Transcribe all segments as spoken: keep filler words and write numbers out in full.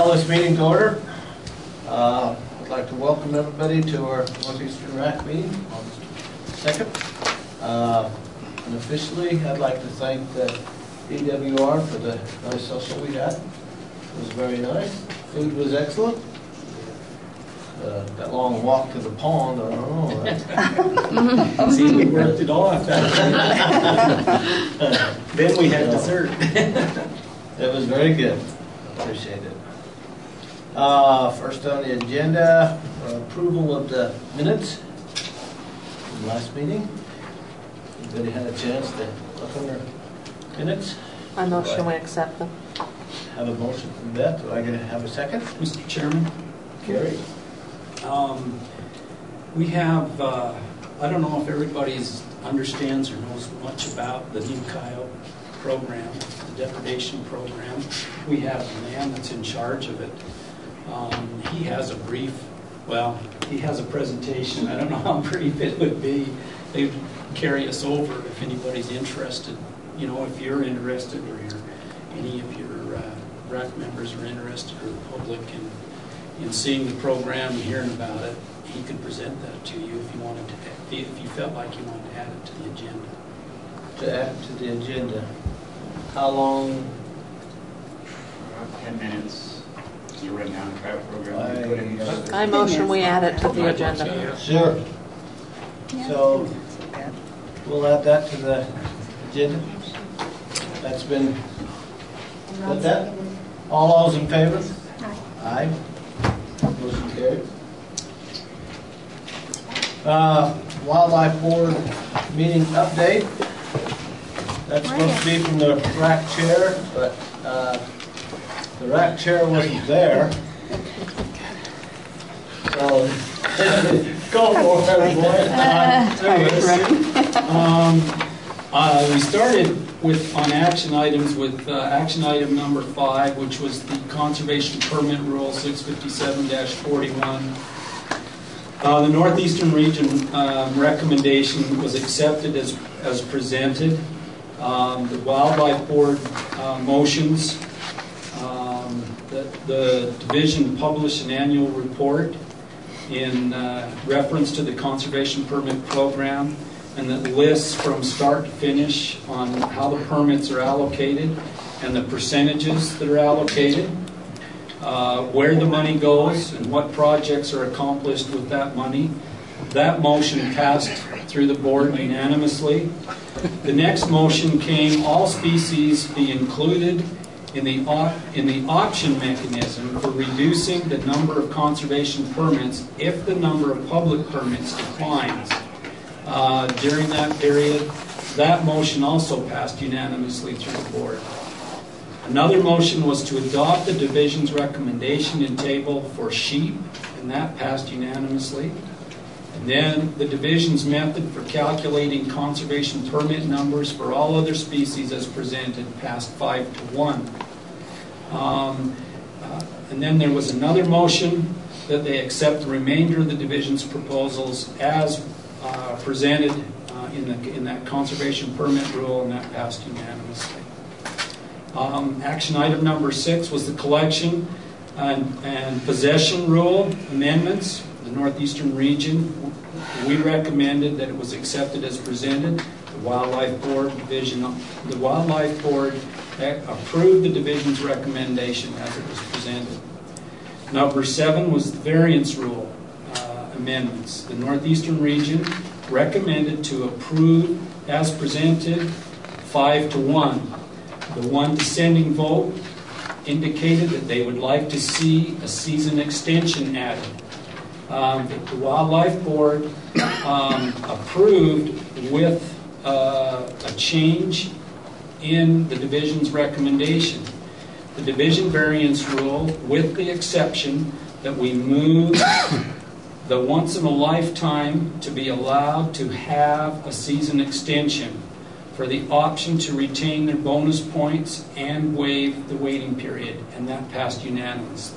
Call this meeting to order. Uh, I'd like to welcome everybody to our Northeastern R A C meeting on August second. Uh, and officially, I'd like to thank the D W R for the nice social we had. It was very nice. Food was excellent. Uh, that long walk to the pond, I don't know. See, we worked it off. Then we had dessert. It was very good. Appreciate it. Uh, first on the agenda, uh, approval of the minutes from last meeting. Anybody had a chance to look on their minutes? I motion we accept them. Have a motion from Beth. Do I get to have a second? Mister Chairman, Carrie. um, we have, uh, I don't know if everybody understands or knows much about the new coyote program, the depredation program. We have a man that's in charge of it. Um, he has a brief, well, he has a presentation. I don't know how brief it would be. They would carry us over if anybody's interested. You know, if you're interested or you're, any of your uh, R A C members are interested or the public in, in seeing the program and hearing about it, he could present that to you if you wanted to, if you felt like you wanted to add it to the agenda. To add to the agenda. How long? About ten minutes. You're written down the coyote program. I- You put in the- I motion we add it to the agenda. Sure. So we'll add that to the agenda. That's been, got that? All those in favor? Aye. Motion carried. Uh, Wildlife Board meeting update. That's supposed to be from the R A C chair, but uh, the R A C chair wasn't there. So, go for it, boy. Um, uh, we started with on action items with uh, action item number five, which was the conservation permit rule six fifty-seven dash forty-one. Uh, the Northeastern Region um, recommendation was accepted as as presented. Um, the Wildlife Board uh, motions. Um, the, the division published an annual report in uh, reference to the conservation permit program, and that lists from start to finish on how the permits are allocated and the percentages that are allocated, uh, where the money goes and what projects are accomplished with that money. That motion passed through the board unanimously. The next motion came, all species be included in the, op in the option mechanism for reducing the number of conservation permits if the number of public permits declines. Uh, during that period, that motion also passed unanimously through the board. Another motion was to adopt the division's recommendation in table for sheep, and that passed unanimously. And then the division's method for calculating conservation permit numbers for all other species as presented passed five to one. Um, uh, and then there was another motion that they accept the remainder of the division's proposals as uh, presented uh, in, the, in that conservation permit rule, and that passed unanimously. Um, action item number six was the collection and, and possession rule amendments. The Northeastern Region, we recommended that it was accepted as presented. The Wildlife Board division, the Wildlife Board approved the division's recommendation as it was presented. Number seven was the variance rule uh, amendments. The Northeastern Region recommended to approve as presented, five to one. The one dissenting vote indicated that they would like to see a season extension added. Um, the Wildlife Board um, approved with uh, a change in the division's recommendation. The division variance rule, with the exception that we move the once in a lifetime to be allowed to have a season extension for the option to retain their bonus points and waive the waiting period, and that passed unanimously.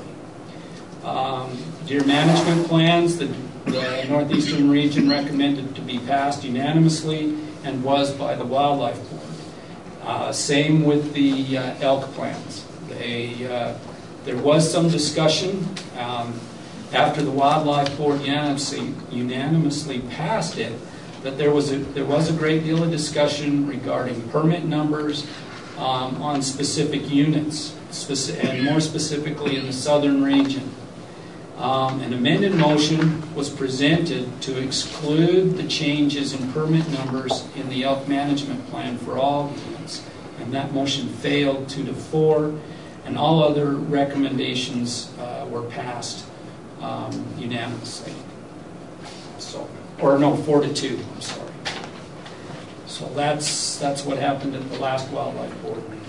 Um, deer management plans, the, the Northeastern Region recommended to be passed unanimously and was by the Wildlife Board. Uh, same with the uh, elk plans. They uh, there was some discussion um, after the Wildlife Board unanimously, unanimously passed it, that there was a there was a great deal of discussion regarding permit numbers um, on specific units, speci and more specifically in the southern region. Um, an amended motion was presented to exclude the changes in permit numbers in the elk management plan for all units, and that motion failed two to four, and all other recommendations uh, were passed um, unanimously. So, or no, four to two. I'm sorry. So that's that's what happened at the last Wildlife Board meeting.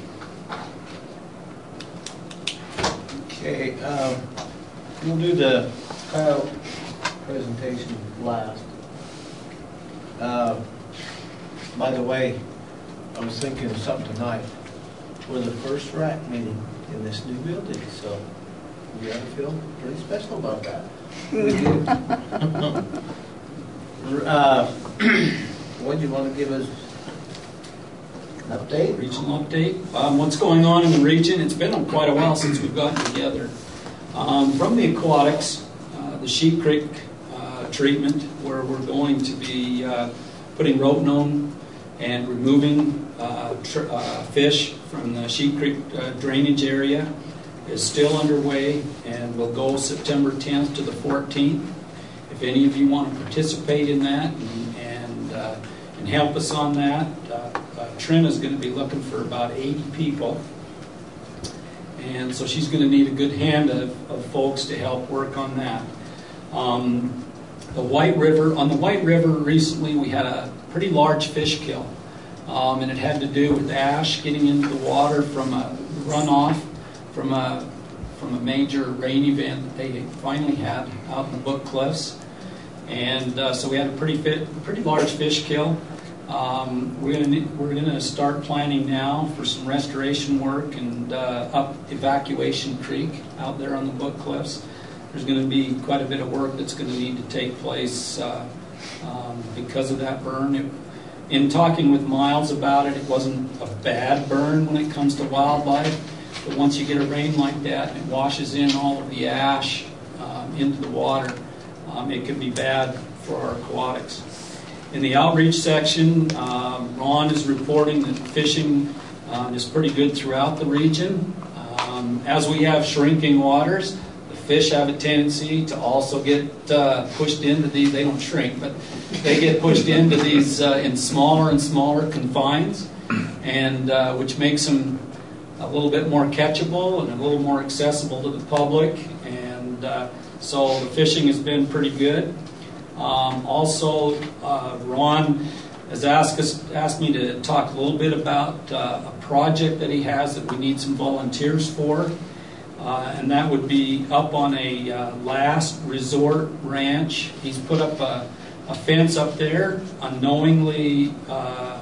Okay, um, we'll do the Kyle presentation last. Uh, by the way, I was thinking of something tonight. We're the first R A C meeting in this new building, so we ought to feel pretty special about that. We do. uh, what do you want to give us? An update? Regional update. Um, what's going on in the region? It's been quite a while since we've gotten together. Um, from the aquatics, uh, the Sheep Creek uh, treatment, where we're going to be uh, putting rotenone and removing uh, tr uh, fish from the Sheep Creek uh, drainage area, is still underway and will go September tenth to the fourteenth. If any of you want to participate in that and, and, uh, and help us on that, uh, uh, Trina's going to be looking for about eighty people. And so she's going to need a good hand of, of folks to help work on that. Um, the White River, on the White River recently we had a pretty large fish kill. Um, and it had to do with ash getting into the water from a runoff from a, from a major rain event that they finally had out in the Book Cliffs. And uh, so we had a pretty, fit, pretty large fish kill. Um, we're going we're to start planning now for some restoration work and uh, up Evacuation Creek out there on the Book Cliffs. There's going to be quite a bit of work that's going to need to take place uh, um, because of that burn. It, in talking with Miles about it, it wasn't a bad burn when it comes to wildlife, but once you get a rain like that and it washes in all of the ash um, into the water, um, it can be bad for our aquatics. In the outreach section, um, Ron is reporting that fishing um, is pretty good throughout the region. Um, as we have shrinking waters, the fish have a tendency to also get uh, pushed into these, they don't shrink, but they get pushed into these uh, in smaller and smaller confines, and uh, which makes them a little bit more catchable and a little more accessible to the public. And uh, so the fishing has been pretty good. Um, also, uh, Ron has asked us, asked me to talk a little bit about uh, a project that he has that we need some volunteers for, uh, and that would be up on a uh, Last Resort Ranch. He's put up a, a fence up there, unknowingly uh,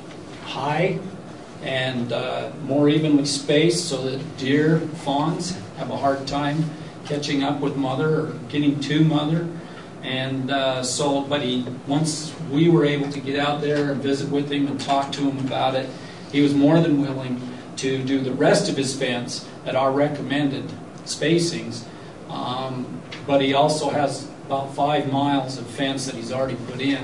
high and uh, more evenly spaced, so that deer, fawns have a hard time catching up with mother or getting to mother. And uh, so, but he, once we were able to get out there and visit with him and talk to him about it, he was more than willing to do the rest of his fence at our recommended spacings. Um, but he also has about five miles of fence that he's already put in.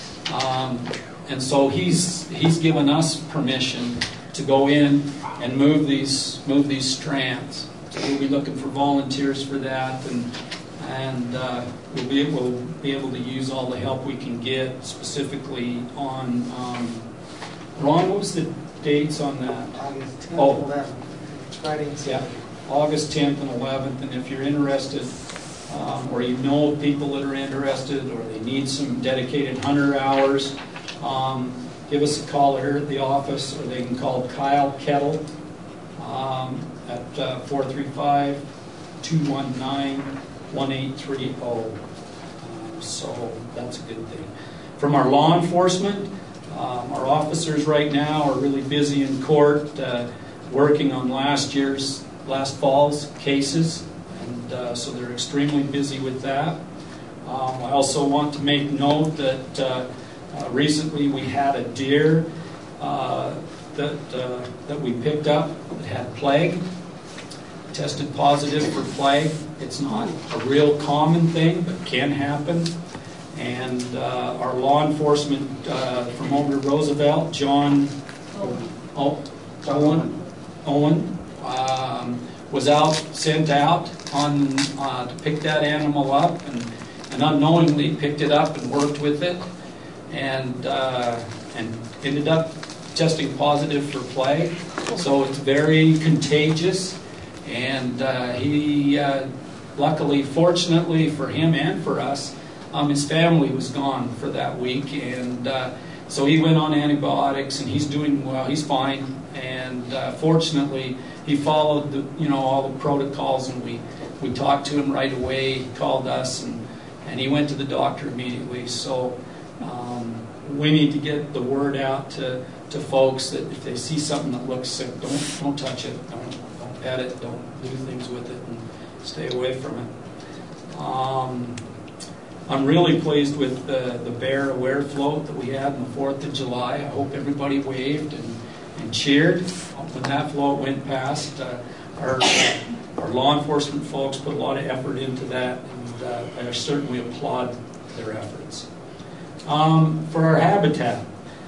Um, and so he's he's given us permission to go in and move these move these strands. So we'll be looking for volunteers for that, and and uh, we'll be able we'll be able to use all the help we can get, specifically on um, Ron. What was the dates on that? August tenth, Oh. eleventh, Friday and Yeah, Saturday. August tenth and eleventh, and if you're interested, um, or you know people that are interested, or they need some dedicated hunter hours, um, give us a call here at the office, or they can call Kyle Kettle um, at uh, four three five, two one nine, one eight three zero. Um, so that's a good thing. From our law enforcement, um, our officers right now are really busy in court uh, working on last year's, last fall's cases, and uh, so they're extremely busy with that. Um, I also want to make note that uh, uh, recently we had a deer uh, that uh, that we picked up that had plague. tested positive for plague. It's not a real common thing, but can happen. And uh, our law enforcement uh, from over to Roosevelt, John oh, Owen, Owen um, was out, sent out on uh, to pick that animal up, and, and unknowingly picked it up and worked with it, and uh, and ended up testing positive for plague. So it's very contagious, and uh, he, uh, luckily, fortunately for him and for us, um, his family was gone for that week, and uh, so he went on antibiotics, and he's doing well. He's fine, and uh, fortunately, he followed the, you know, all the protocols, and we, we talked to him right away. He called us, and, and he went to the doctor immediately. So um, we need to get the word out to to folks that if they see something that looks sick, don't don't touch it, don't don't pet it, don't do things with it, and stay away from it. Um, I'm really pleased with the, the Bear Aware float that we had on the fourth of July. I hope everybody waved and, and cheered when that float went past. Uh, our, our law enforcement folks put a lot of effort into that, and uh, I certainly applaud their efforts. Um, for our habitat,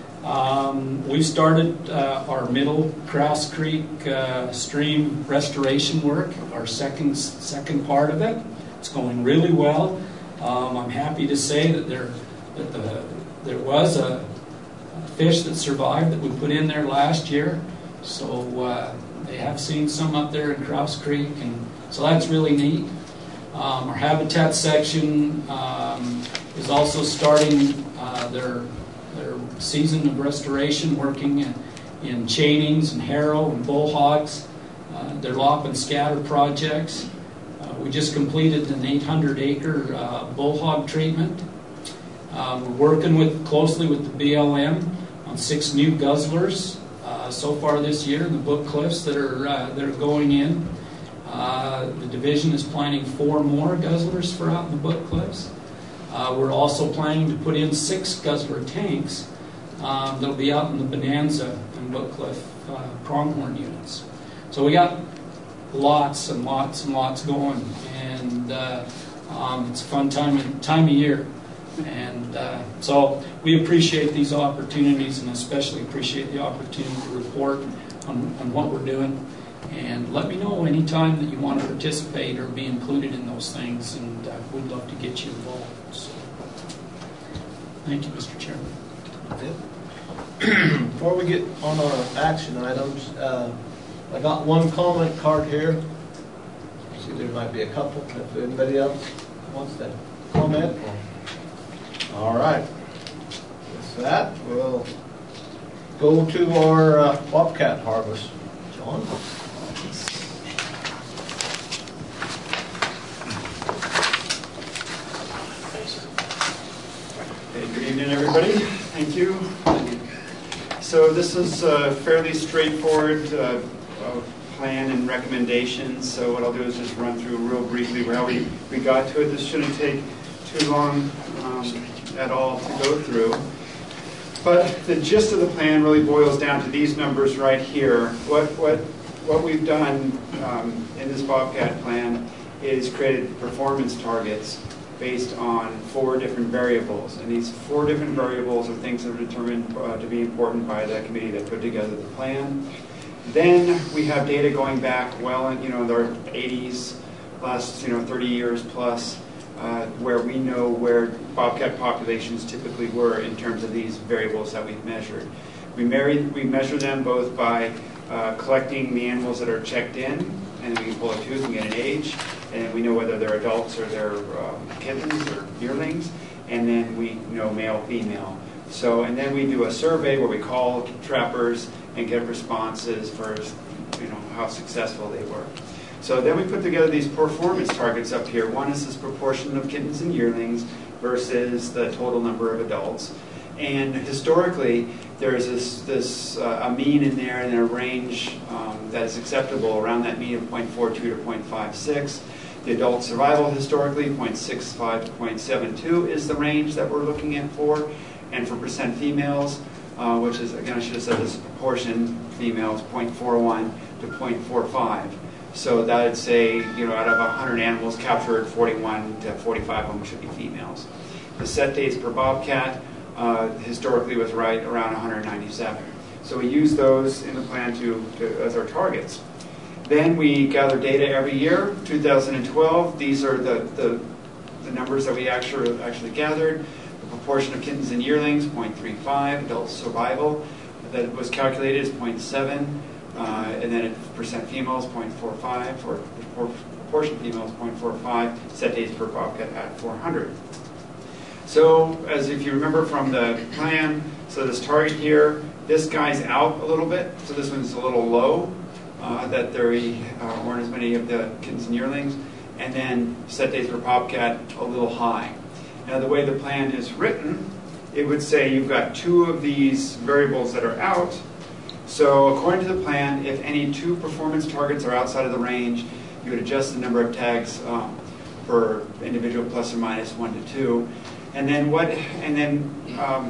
um, we started uh, our middle Crouse Creek uh, stream restoration work, our second second part of it. It's going really well. Um, I'm happy to say that there that the there was a, a fish that survived that we put in there last year. So uh, they have seen some up there in Crouse Creek, and so that's really neat. Um, our habitat section um, is also starting uh, their their season of restoration, working in, in chainings and harrow and bull hogs, uh, their lop and scatter projects. Uh, we just completed an eight hundred acre uh, bull hog treatment. Uh, we're working with closely with the B L M on six new guzzlers uh, so far this year in the Book Cliffs that are uh, that are going in. Uh, the division is planning four more guzzlers for out in the Book Cliffs. Uh, we're also planning to put in six guzzler tanks um, that'll be out in the Bonanza and Book Cliff uh, pronghorn units. So we got lots and lots and lots going, and uh, um, it's a fun time of, time of year. And uh, so we appreciate these opportunities, and especially appreciate the opportunity to report on, on what we're doing. And let me know anytime that you want to participate or be included in those things, and uh, we'd love to get you involved. So, thank you, Mister Chairman. Before we get on our action items, uh, I got one comment card here. See, there might be a couple. If anybody else wants to comment. All right. With that, we'll go to our uh, bobcat harvest. John? Hey, good evening, everybody. Thank you. So this is a fairly straightforward uh, uh, plan and recommendations. So what I'll do is just run through real briefly how we, we got to it. This shouldn't take too long um, at all to go through. But the gist of the plan really boils down to these numbers right here. What, what, what we've done um, in this Bobcat plan is created performance targets based on four different variables. And these four different variables are things that are determined uh, to be important by the committee that put together the plan. Then we have data going back well in, you know, the eighties, last, you know, thirty years plus, uh, where we know where bobcat populations typically were in terms of these variables that we've measured. We, married, we measure them both by uh, collecting the animals that are checked in, and we can pull a tooth and get an age, and we know whether they're adults or they're um, kittens or yearlings, and then we know male, female. So, and then we do a survey where we call trappers and get responses for, you know, how successful they were. So then we put together these performance targets up here. One is this proportion of kittens and yearlings versus the total number of adults. And historically, there's this, this uh, a mean in there and a range um, that is acceptable around that mean of zero point four two to zero point five six. The adult survival historically, zero point six five to zero point seven two is the range that we're looking at for. And for percent females, uh, which is, again, I should have said this proportion, females, zero point four one to zero point four five. So that would say, you know, out of one hundred animals captured, forty-one to forty-five of them should be females. The set days per bobcat uh, historically was right around one hundred ninety-seven. So we use those in the plan to, to as our targets. Then we gather data every year. two thousand twelve, these are the, the, the numbers that we actually, actually gathered. The proportion of kittens and yearlings, zero point three five. Adult survival, that was calculated as zero point seven. Uh, and then percent females, zero point four five, or proportion females, zero point four five, set days per bobcat at four hundred. So, as if you remember from the plan, so this target here, this guy's out a little bit, so this one's a little low, uh, that there uh, weren't as many of the kittens and yearlings, and then set days per bobcat a little high. Now, the way the plan is written, it would say you've got two of these variables that are out. So according to the plan, if any two performance targets are outside of the range, you would adjust the number of tags um, per individual plus or minus one to two. And then what, and then, um,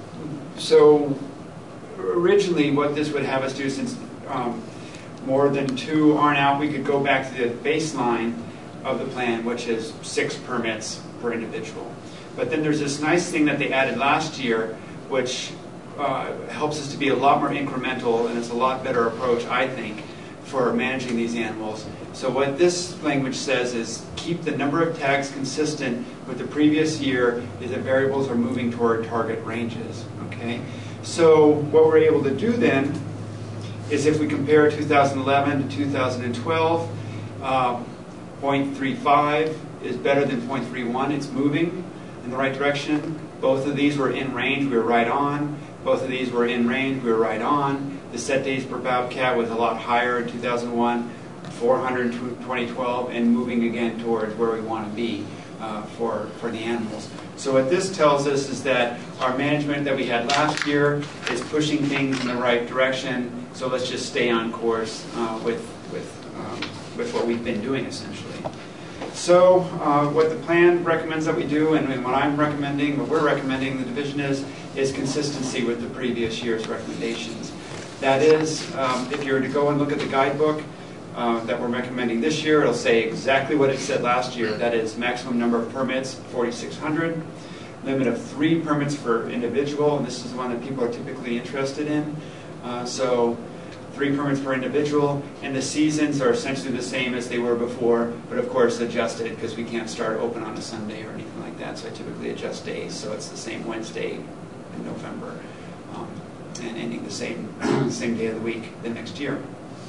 so originally what this would have us do, since um, more than two aren't out, we could go back to the baseline of the plan, which is six permits per individual. But then there's this nice thing that they added last year, which Uh, helps us to be a lot more incremental, and it's a lot better approach, I think, for managing these animals. So what this language says is keep the number of tags consistent with the previous year as the variables are moving toward target ranges. Okay. So what we're able to do then is if we compare two thousand eleven to two thousand twelve, uh, zero point three five is better than zero point three one. It's moving in the right direction. Both of these were in range. We were right on. Both of these were in range. We were right on. The set days per bobcat was a lot higher in two thousand one, four hundred in twenty twelve, and moving again towards where we want to be uh, for, for the animals. So what this tells us is that our management that we had last year is pushing things in the right direction. So let's just stay on course uh, with, with, um, with what we've been doing, essentially. So uh, what the plan recommends that we do, and, and what I'm recommending, what we're recommending, the division is, is consistency with the previous year's recommendations. That is, um, if you were to go and look at the guidebook uh, that we're recommending this year, it'll say exactly what it said last year. That is, maximum number of permits, forty-six hundred. Limit of three permits per individual, and this is the one that people are typically interested in. Uh, so three permits per individual, and the seasons are essentially the same as they were before, but of course adjusted because we can't start open on a Sunday or anything like that, so I typically adjust days, so it's the same Wednesday in November, um, and ending the same, same day of the week the next year.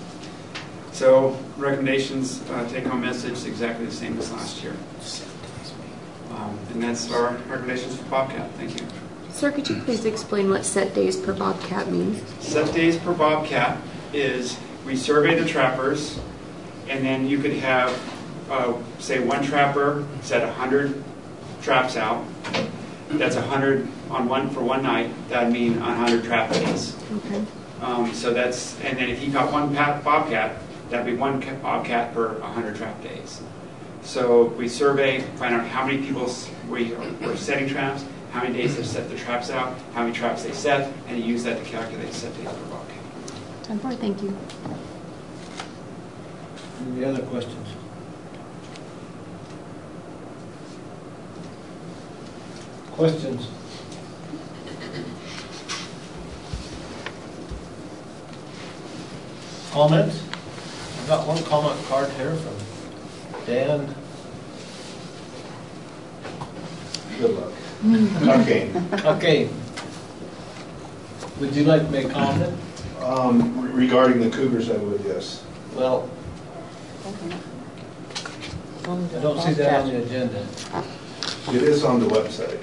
So recommendations, uh, take-home message, exactly the same as last year. Um, and that's our recommendations for Bobcat. Thank you. Sir, could you please explain what set days per bobcat means? Set days per bobcat is we survey the trappers, and then you could have, uh, say, one trapper set one hundred traps out. That's one hundred on one for one night. That would mean one hundred trap days. Okay. Um, so that's, and then if he caught one pat, bobcat, that'd be one bobcat per one hundred trap days. So we survey, find out how many people we were setting traps, how many days they set the traps out, how many traps they set, and you use that to calculate set days per bobcat. Time for it. Thank you. Any other questions? Questions? Comments? I've got one comment card here from Dan. Good luck. Okay. Okay. Would you like to make a comment? Um, regarding the cougars, I would, yes. Well, I don't see that on the agenda. It is on the website.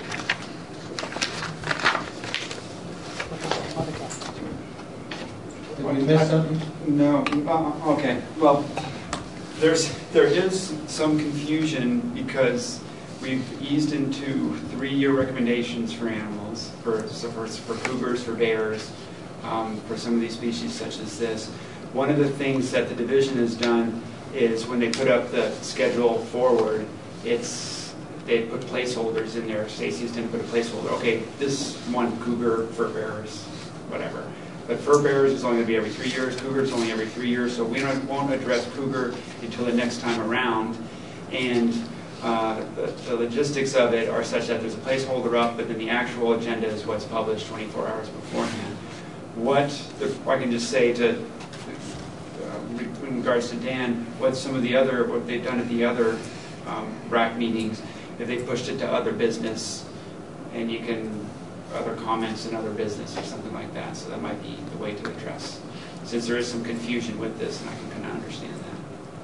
Did we miss something? No. Uh, okay. Well, there's there is some confusion because we've eased into three-year recommendations for animals, for so for, for cougars, for bears, um, for some of these species such as this. One of the things that the division has done is when they put up the schedule forward, it's they put placeholders in there. Stacy's didn't put a placeholder. Okay, this one cougar for bears, whatever. But fur bearers is only going to be every three years, cougar is only every three years, so we don't, won't address cougar until the next time around. And uh, the, the logistics of it are such that there's a placeholder up, but then the actual agenda is what's published twenty-four hours beforehand. What the, I can just say to, uh, in regards to Dan, what some of the other, what they've done at the other um, R A C meetings, if they pushed it to other business, and you can, other comments in other business or something like that. So that might be the way to address, since there is some confusion with this, and I can kind of understand that.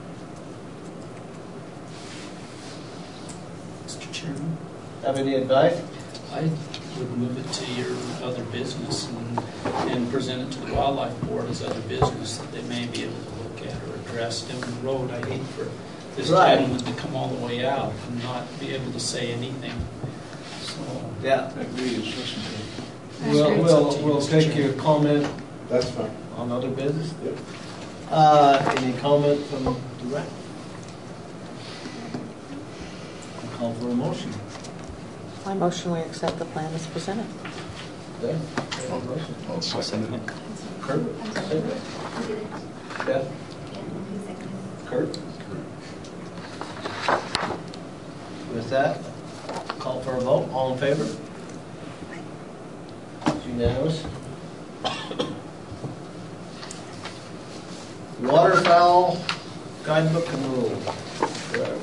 Mister Chairman, Have any advice? I would move it to your other business and, and present it to the Wildlife Board as other business that they may be able to look at or address down the road. I hate for this Right. gentleman to come all the way out and not be able to say anything. So, Yeah. I agree, it's listen to. We'll, That's we'll, we'll take your comment That's fine. on other business. Yep. Uh, any comment from the rec? I'll call for a motion. I motion we accept the plan as presented. Okay. Any motion? I'll second it. Kurt? Second. Yeah. Kurt? With that, call for a vote. All in favor? It's unanimous. Waterfowl guidebook and rules. Correct.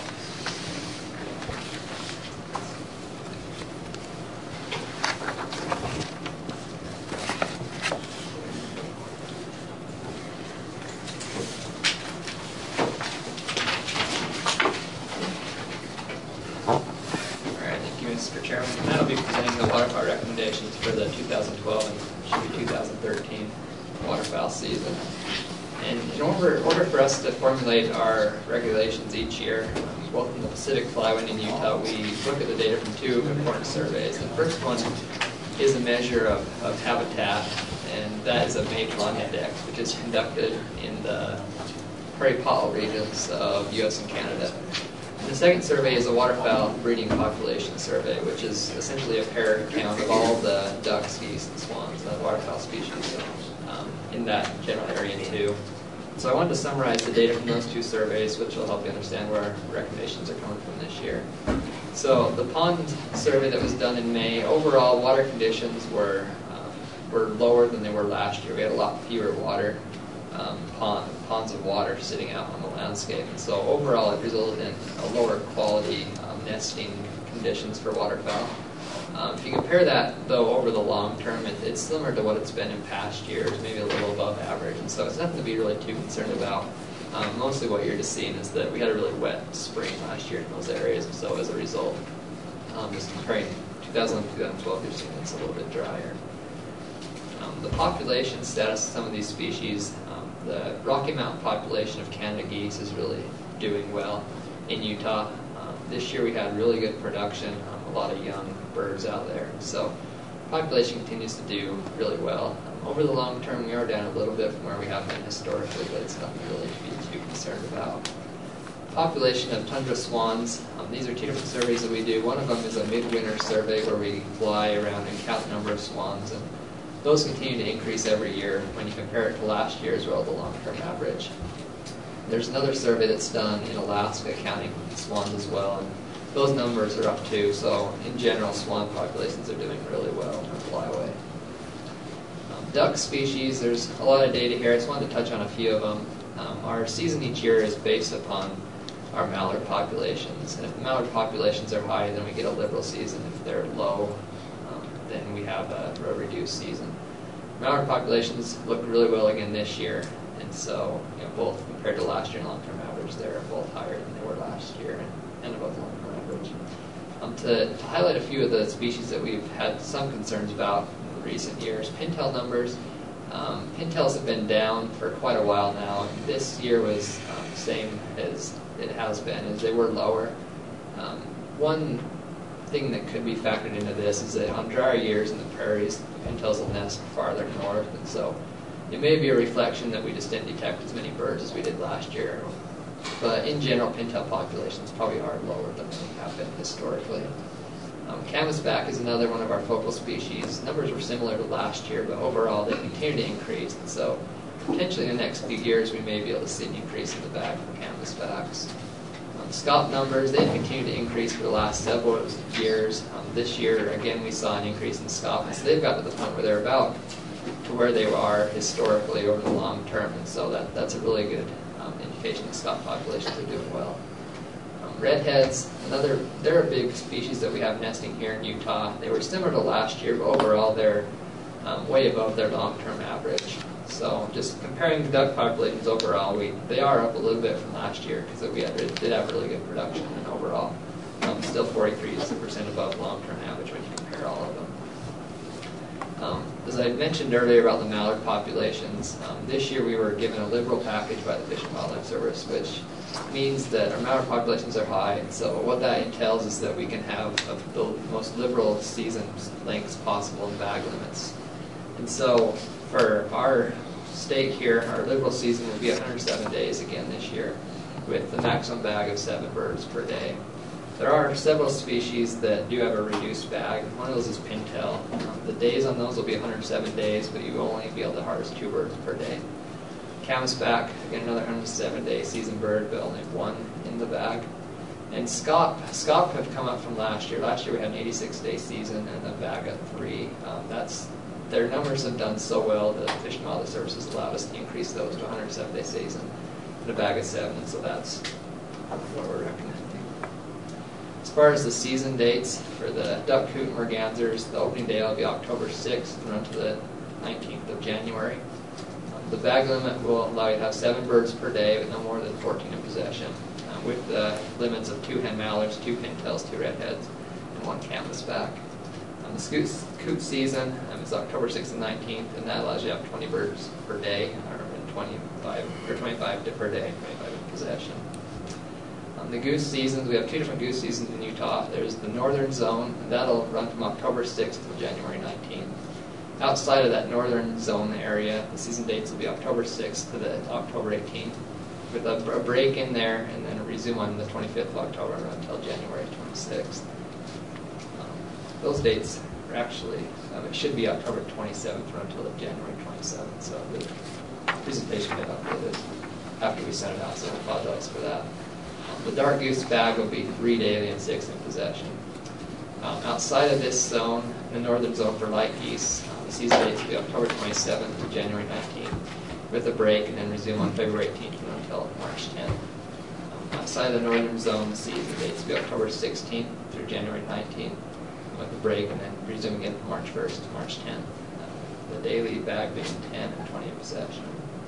All right, thank you, Mister Chairman. And I'll be presenting the waterfowl recommendations for the two thousand twelve and should be two thousand thirteen waterfowl season. And in order, order for us to formulate our regulations each year, um, both in the Pacific Flywind in Utah, we look at the data from two important surveys. The first one is a measure of, of habitat, and that is a Magellan Index, which is conducted in the prairie pottle regions of U S and Canada. The second survey is a waterfowl breeding population survey, which is essentially a pair count of all the ducks, geese, and swans, the waterfowl species um, in that general area too. So I wanted to summarize the data from those two surveys, which will help you understand where our recommendations are coming from this year. So the pond survey that was done in May, overall water conditions were um, were lower than they were last year. We had a lot fewer water um, pond, ponds of water sitting out on the landscape. And so overall it resulted in a lower quality um, nesting conditions for waterfowl. Um, if you compare that, though, over the long term, it, it's similar to what it's been in past years, maybe a little above average. And so it's nothing to be really too concerned about. Um, mostly what you're just seeing is that we had a really wet spring last year in those areas, and so as a result, um, just comparing two thousand to twenty twelve, you're seeing it's a little bit drier. Um, the population status of some of these species, um, the Rocky Mountain population of Canada geese is really doing well in Utah. Um, this year we had really good production, um, a lot of young birds out there. So population continues to do really well. Um, over the long term, we are down a little bit from where we have been historically, but it's nothing really to be too concerned about. Population of tundra swans. Um, these are two different surveys that we do. One of them is a midwinter survey where we fly around and count the number of swans, and those continue to increase every year when you compare it to last year as well as the long-term average. There's another survey that's done in Alaska counting swans as well, and those numbers are up too. So in general, swan populations are doing really well in the flyway. Um, duck species, there's a lot of data here. I just wanted to touch on a few of them. Um, our season each year is based upon our mallard populations, and if the mallard populations are high, then we get a liberal season. If they're low, um, then we have a, a reduced season. Mallard populations look really well again this year, and so you know, both compared to last year and long-term average, they're both higher than they were last year and, and above the long-term average. Um, to, to highlight a few of the species that we've had some concerns about in recent years, pintail numbers. Um, pintails have been down for quite a while now. This year was um, same as it has been, as they were lower. Um, one thing that could be factored into this is that on drier years in the prairies, pintails will nest farther north, and so it may be a reflection that we just didn't detect as many birds as we did last year. But in general, pintail populations probably are lower than they have been historically. Um, Canvasback is another one of our focal species. Numbers were similar to last year, but overall they continue to increase. And so potentially in the next few years we may be able to see an increase in the bag for canvasbacks. Um, Scaup numbers, they've continued to increase for the last several years. Um, this year, again, we saw an increase in Scaup. And so they've got to the point where they're about to where they are historically over the long term. And so that, that's a really good um, indication that Scaup populations are doing well. Redheads, another, they're a big species that we have nesting here in Utah. They were similar to last year, but overall they're um, way above their long-term average. So just comparing the duck populations overall, we they are up a little bit from last year because we had, did have really good production, and overall um, still forty-three percent above long-term average when you compare all of them. Um, as I mentioned earlier about the mallard populations, um, this year we were given a liberal package by the Fish and Wildlife Service, which means that our mallard populations are high. And so what that entails is that we can have a, the most liberal season lengths possible in bag limits. And so for our state here, our liberal season will be one hundred seven days again this year, with the maximum bag of seven birds per day. There are several species that do have a reduced bag. One of those is pintail. Um, the days on those will be one hundred seven days, but you will only be able to harvest two birds per day. Canvasback, again, another one hundred seven day season bird, but only one in the bag. And Scaup, Scaup have come up from last year. Last year we had an eighty-six day season and a bag of three. Um, that's their numbers have done so well that Fish and Wildlife Service has allowed us to increase those to one hundred seven day season and a bag of seven. And so that's what we're recommending. As far as the season dates for the duck, coot, and mergansers, the opening day will be October sixth and run to the nineteenth of January. The bag limit will allow you to have seven birds per day with no more than fourteen in possession, uh, with the limits of two hen mallards, two pintails, two redheads, and one canvasback. Um, the scoot, coot season um, is October sixth and nineteenth, and that allows you to have twenty birds per day, or twenty-five or twenty-five per day, twenty-five in possession. Um, the goose seasons, we have two different goose seasons in Utah. There's the northern zone, and that'll run from October sixth to January nineteenth. Outside of that northern zone area, the season dates will be October sixth to the October eighteenth, with a, a break in there, and then a resume on the twenty-fifth of October and run until January twenty-sixth. Um, those dates are actually, um, it should be October twenty-seventh run until January twenty-seventh, so the presentation got updated after we sent it out, so I apologize for that. Um, the dark goose bag will be three daily and six in possession. Um, outside of this zone, the northern zone for light geese, um, the season dates will be October twenty-seventh to January nineteenth, with a break, and then resume on February eighteenth until March tenth. Um, outside of the northern zone, the season dates will be October sixteenth through January nineteenth, with a break, and then resume again from March first to March tenth. Uh, the daily bag being ten and twenty in possession.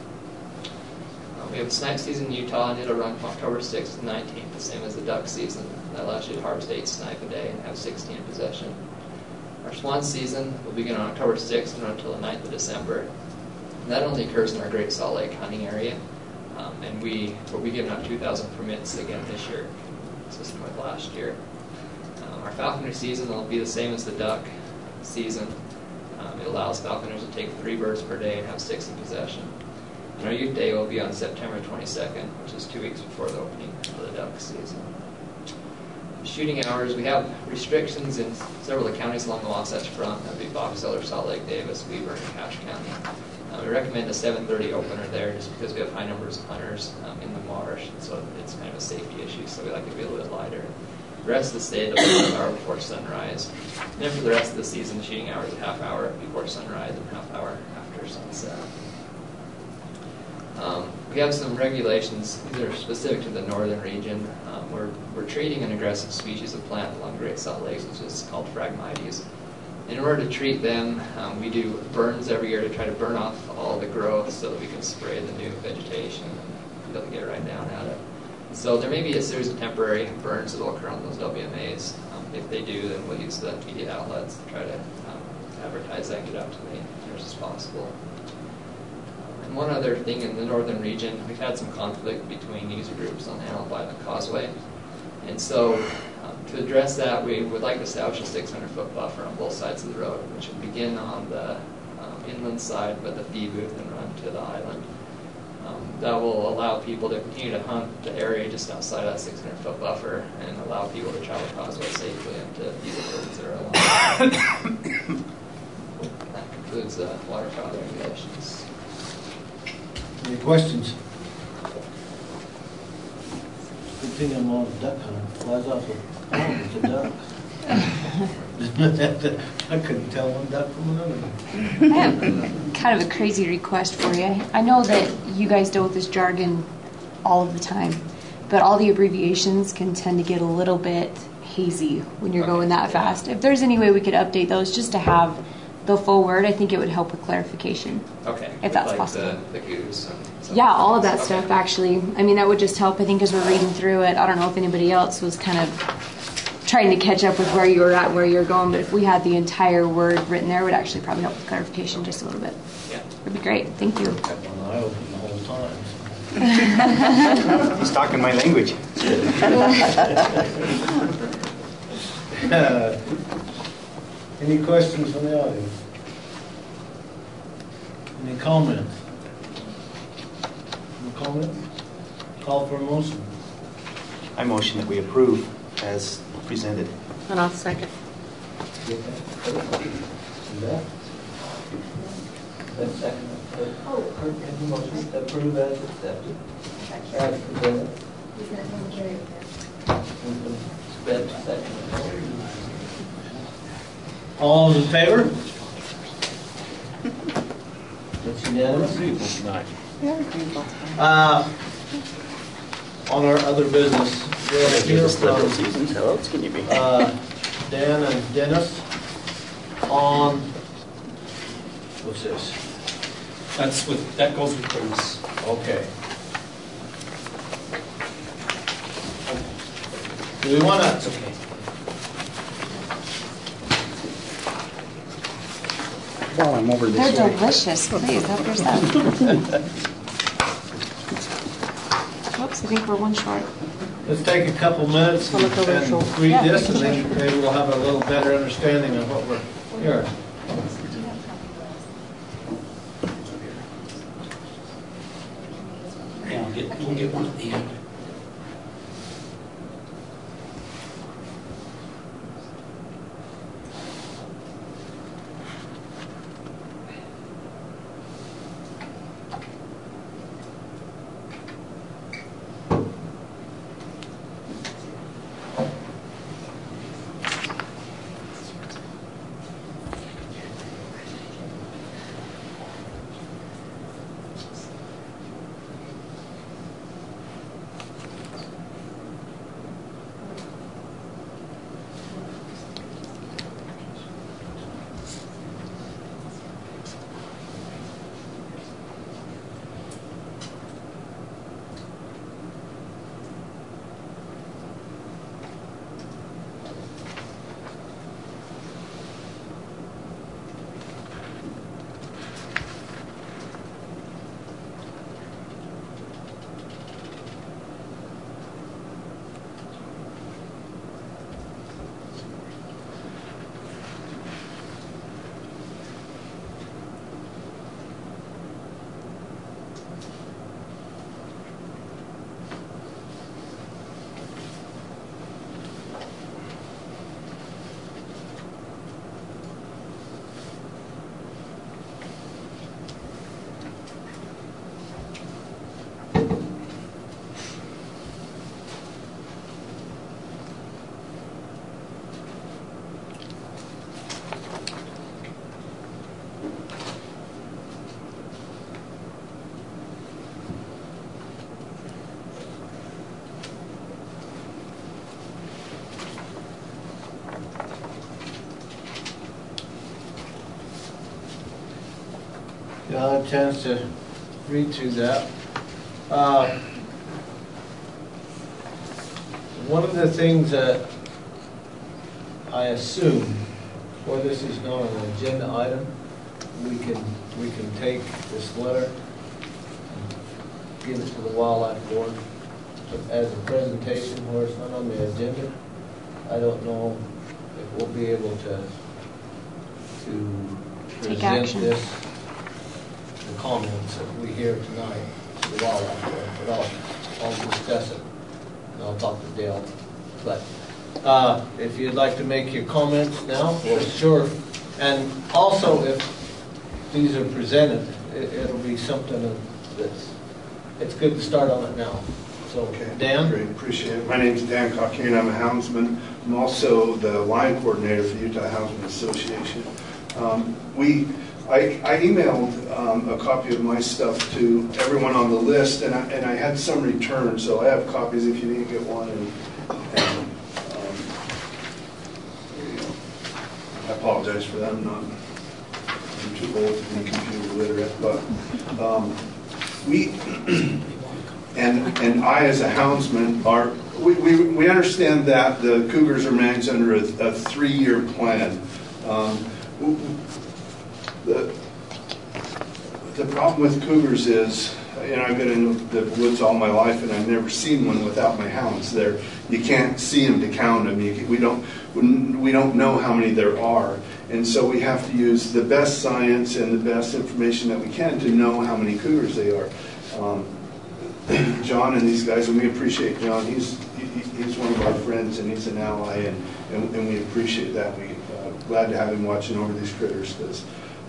Uh, we have a snipe season in Utah, and it'll run from October sixth to nineteenth, the same as the duck season. That allows you to harvest eight snipe a day and have sixteen in possession. Our swan season will begin on October sixth and run until the ninth of December. And that only occurs in our Great Salt Lake hunting area. Um, and we will be giving out two thousand permits again this year, consistent with last year. Um, our falconry season will be the same as the duck season. Um, it allows falconers to take three birds per day and have six in possession. And our youth day will be on September twenty-second, which is two weeks before the opening of the duck season. Shooting hours, we have restrictions in several of the counties along the Wasatch Front. That would be Box Elder, Salt Lake, Davis, Weber, and Cache County. Uh, we recommend a seven thirty opener there just because we have high numbers of hunters um, in the marsh, so it's kind of a safety issue, so we like to be a little bit lighter. The rest of the state will be an hour before sunrise. And then for the rest of the season, the shooting hours are half hour before sunrise and half hour after sunset. Um, we have some regulations. These are specific to the northern region. Um, we're, we're treating an aggressive species of plant along Great Salt Lake, which is called Phragmites. In order to treat them, um, we do burns every year to try to burn off all the growth so that we can spray the new vegetation and be able to get right down at it. So there may be a series of temporary burns that will occur on those W M As. Um, if they do, then we'll use the media outlets to try to um, advertise that and get out to the hunters as possible. And one other thing in the northern region, we've had some conflict between user groups on the Antelope Island Causeway. And so um, to address that, we would like to establish a six hundred foot buffer on both sides of the road, which would begin on the um, inland side by the fee booth and run to the island. Um, that will allow people to continue to hunt the area just outside of that six hundred foot buffer and allow people to travel Causeway safely and to view the birds that are along. That concludes the waterfowl regulations. Any questions? Good thing I'm on duck hunt. Flies off the pond, it's a duck. I couldn't tell one duck from another. I have kind of a crazy request for you. I know that you guys deal with this jargon all of the time, but all the abbreviations can tend to get a little bit hazy when you're Okay. going that fast. If there's any way we could update those just to have the full word, I think it would help with clarification. Okay. If that's like possible. The, the goose. And some Yeah, all of that okay. stuff actually. I mean, that would just help, I think, as we're reading through it. I don't know if anybody else was kind of trying to catch up with where you were at, where you're going, but if we had the entire word written there, it would actually probably help with clarification just a little bit. Yeah. It'd be great. Thank you. Kept one eye open the whole time. He's talking my language. Uh, Any questions from the audience? Any comments? Any comments? Call for a motion. I motion that we approve as presented. And I'll second. That second. Oh, Kirk made the motion to approve as accepted. As presented. Sped second. All in favor? That's unanimous. Uh, On our other business, we'll hear from Seasons, how else can you be? uh, Dan and Dennis on, what's this? That's what, that goes with those. Okay. Do we want to, it's okay. While I'm over They're this way. delicious. Please, help yourself. Whoops, I think we're one short. Let's take a couple minutes I'll look over your and shoulder. read Yeah. this, and then maybe we'll have a little better understanding of what we're hearing. Yeah, I'll get, we'll get one at the end. You know, I had a chance to read through that. Uh, One of the things that I assume, for this is not an agenda item, we can, we can take this letter and give it to the wildlife board as a presentation where it's not on the agenda. I don't know if we'll be able to, to Take present action. this, the comments that we hear tonight. the wildlife board, but I'll, I'll discuss it. And I'll talk to Dale. But uh, if you'd like to make your comments now, well, sure. And also, if these are presented, it, it'll be something that's, it's good to start on it now. So, Okay, Dan? Great, appreciate it. My name's Dan Cockane, I'm a houndsman. I'm also the line coordinator for the Utah Houndsman Association. Um, we, I, I emailed um, a copy of my stuff to everyone on the list, and I, and I had some return, so I have copies if you need to get one. And, and um, there you go. I apologize for that. I'm not, I'm too old to be computer literate, but um, we. And, and I, as a houndsman, are we, we, we understand that the cougars are managed under a, a three-year plan. Um, the, the problem with cougars is, you know, I've been in the woods all my life, and I've never seen one without my hounds. There, you can't see them to count them. You, we don't we don't know how many there are, and so we have to use the best science and the best information that we can to know how many cougars they are. Um, John and these guys, and we appreciate John. He's he, he's one of our friends, and he's an ally, and, and, and we appreciate that. We uh, glad to have him watching over these critters because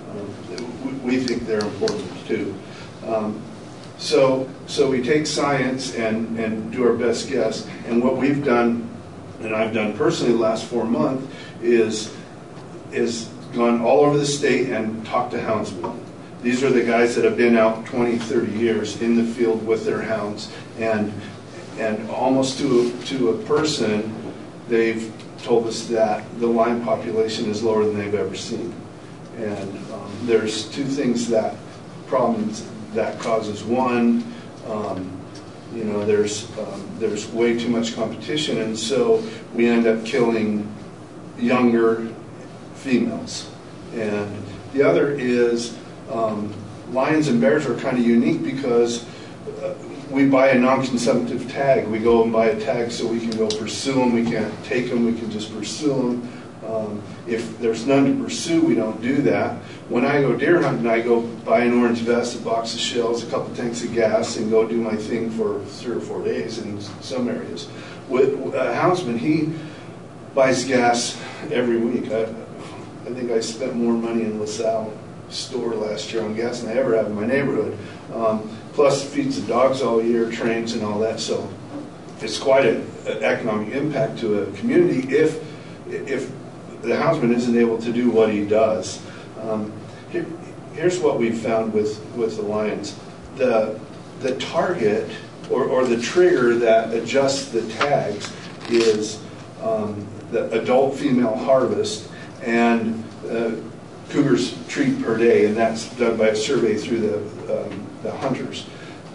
um, we, we think they're important too. Um, so so we take science and and do our best guess. And what we've done, and I've done personally the last four months, is is gone all over the state and talked to houndsmen. These are the guys that have been out twenty, thirty years in the field with their hounds, and and almost to a, to a person, they've told us that the line population is lower than they've ever seen. And um, there's two things that problems that causes. One, um, you know, there's um, there's way too much competition, and so we end up killing younger females. And the other is. Um, lions and bears are kind of unique because uh, we buy a non-consumptive tag. We go and buy a tag so we can go pursue them. We can't take them. We can just pursue them. Um, if there's none to pursue, we don't do that. When I go deer hunting, I go buy an orange vest, a box of shells, a couple tanks of gas, and go do my thing for three or four days in some areas. With a houndsman, he buys gas every week. I, I think I spent more money in LaSalle store last year on gas than I ever have in my neighborhood. Um, plus feeds the dogs all year, trains and all that. So it's quite an economic impact to a community if if the houndsman isn't able to do what he does. Um, here, here's what we've found with, with the lions. The the target or, or the trigger that adjusts the tags is um, the adult female harvest and uh, cougars treat per day, and that's done by a survey through the, um, the hunters.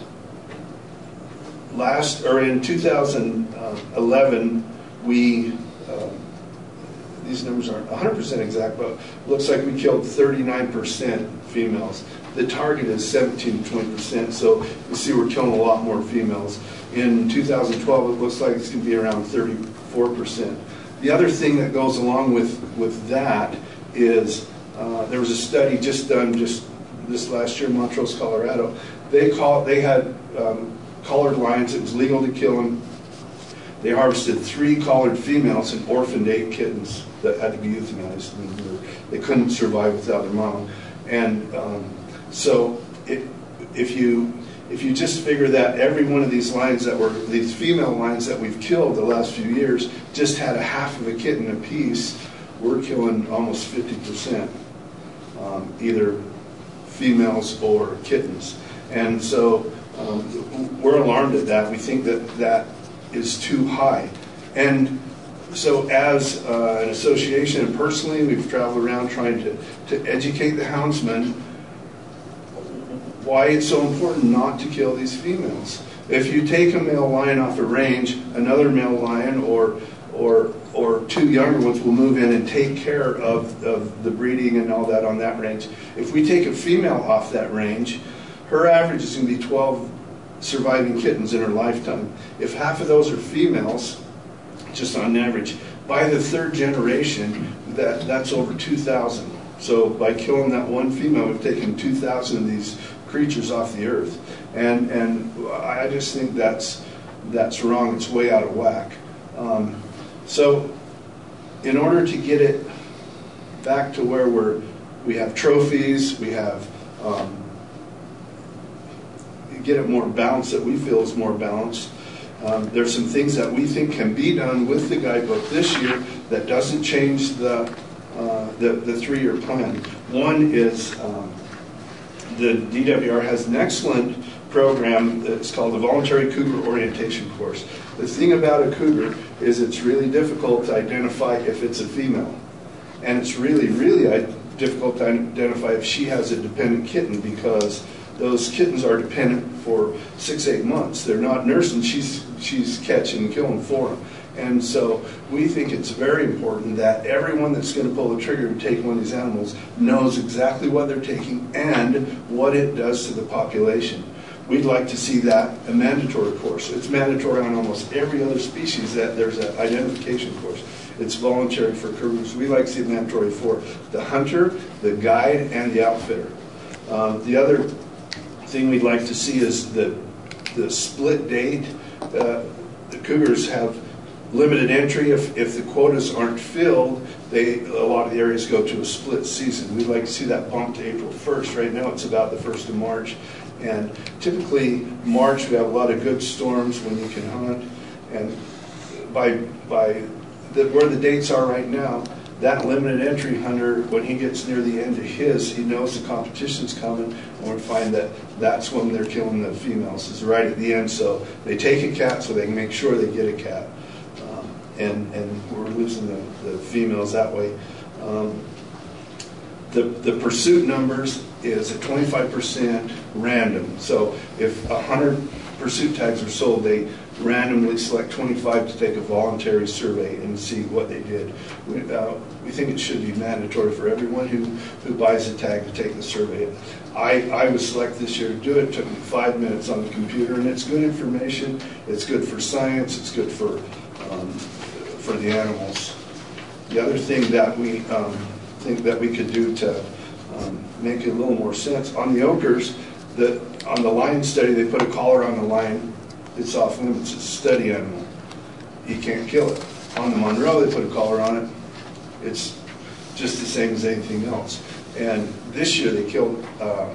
Last, or in two thousand eleven, we, um, these numbers aren't one hundred percent exact, but it looks like we killed thirty-nine percent females. The target is seventeen to twenty percent, so you see we're killing a lot more females. In two thousand twelve, it looks like it's going to be around thirty-four percent. The other thing that goes along with, with that is Uh, there was a study just done just this last year in Montrose, Colorado. They call they had um, collared lions. It was legal to kill them. They harvested three collared females and orphaned eight kittens that had to be euthanized. And they couldn't survive without their mom. And um, so it, if you if you just figure that every one of these lions that were these female lions that we've killed the last few years just had a half of a kitten apiece, we're killing almost fifty percent. Um, either females or kittens. And so um, we're alarmed at that. We think that that is too high. And so as uh, an association and personally, we've traveled around trying to, to educate the houndsmen why it's so important not to kill these females. If you take a male lion off a range, another male lion or or or two younger ones will move in and take care of, of the breeding and all that on that range. If we take a female off that range, her average is going to be twelve surviving kittens in her lifetime. If half of those are females, just on average, by the third generation, that, that's over two thousand. So by killing that one female, we've taken two thousand of these creatures off the earth. And, and I just think that's, that's wrong. It's way out of whack. Um, so in order to get it back to where we're, we have trophies, we have, um, get it more balanced, that we feel is more balanced. Um, there's some things that we think can be done with the guidebook this year that doesn't change the, uh, the, the three-year plan. One is um, the D W R has an excellent program that's called the Voluntary Cougar Orientation Course. The thing about a cougar is it's really difficult to identify if it's a female. And it's really, really difficult to identify if she has a dependent kitten, because those kittens are dependent for six, eight months. They're not nursing, she's, she's catching and killing for them. And so we think it's very important that everyone that's going to pull the trigger to take one of these animals knows exactly what they're taking and what it does to the population. We'd like to see that a mandatory course. It's mandatory on almost every other species that there's an identification course. It's voluntary for cougars. We like to see it mandatory for the hunter, the guide, and the outfitter. Um, the other thing we'd like to see is the, the split date. Uh, the cougars have limited entry. If, if the quotas aren't filled, they, a lot of the areas go to a split season. We'd like to see that bump to April first. Right now it's about the first of March. And typically March we have a lot of good storms when you can hunt. And by, by the, where the dates are right now, that limited entry hunter, when he gets near the end of his, he knows the competition's coming, and we find that that's when they're killing the females, is right at the end. So they take a cat so they can make sure they get a cat. Um, and, and we're losing the, the females that way. Um, the, the pursuit numbers is at twenty-five percent random. So if one hundred pursuit tags are sold, they randomly select twenty-five to take a voluntary survey and see what they did. We, uh, we think it should be mandatory for everyone who, who buys a tag to take the survey. I, I was selected this year to do it. It took me five minutes on the computer, and it's good information. It's good for science. It's good for, um, for the animals. The other thing that we um, think that we could do to um, make it a little more sense, on the ochres, the, on the lion study, they put a collar on the lion. It's off limits. It's a study animal. You can't kill it. On the Monroe, they put a collar on it. It's just the same as anything else. And this year they killed, uh,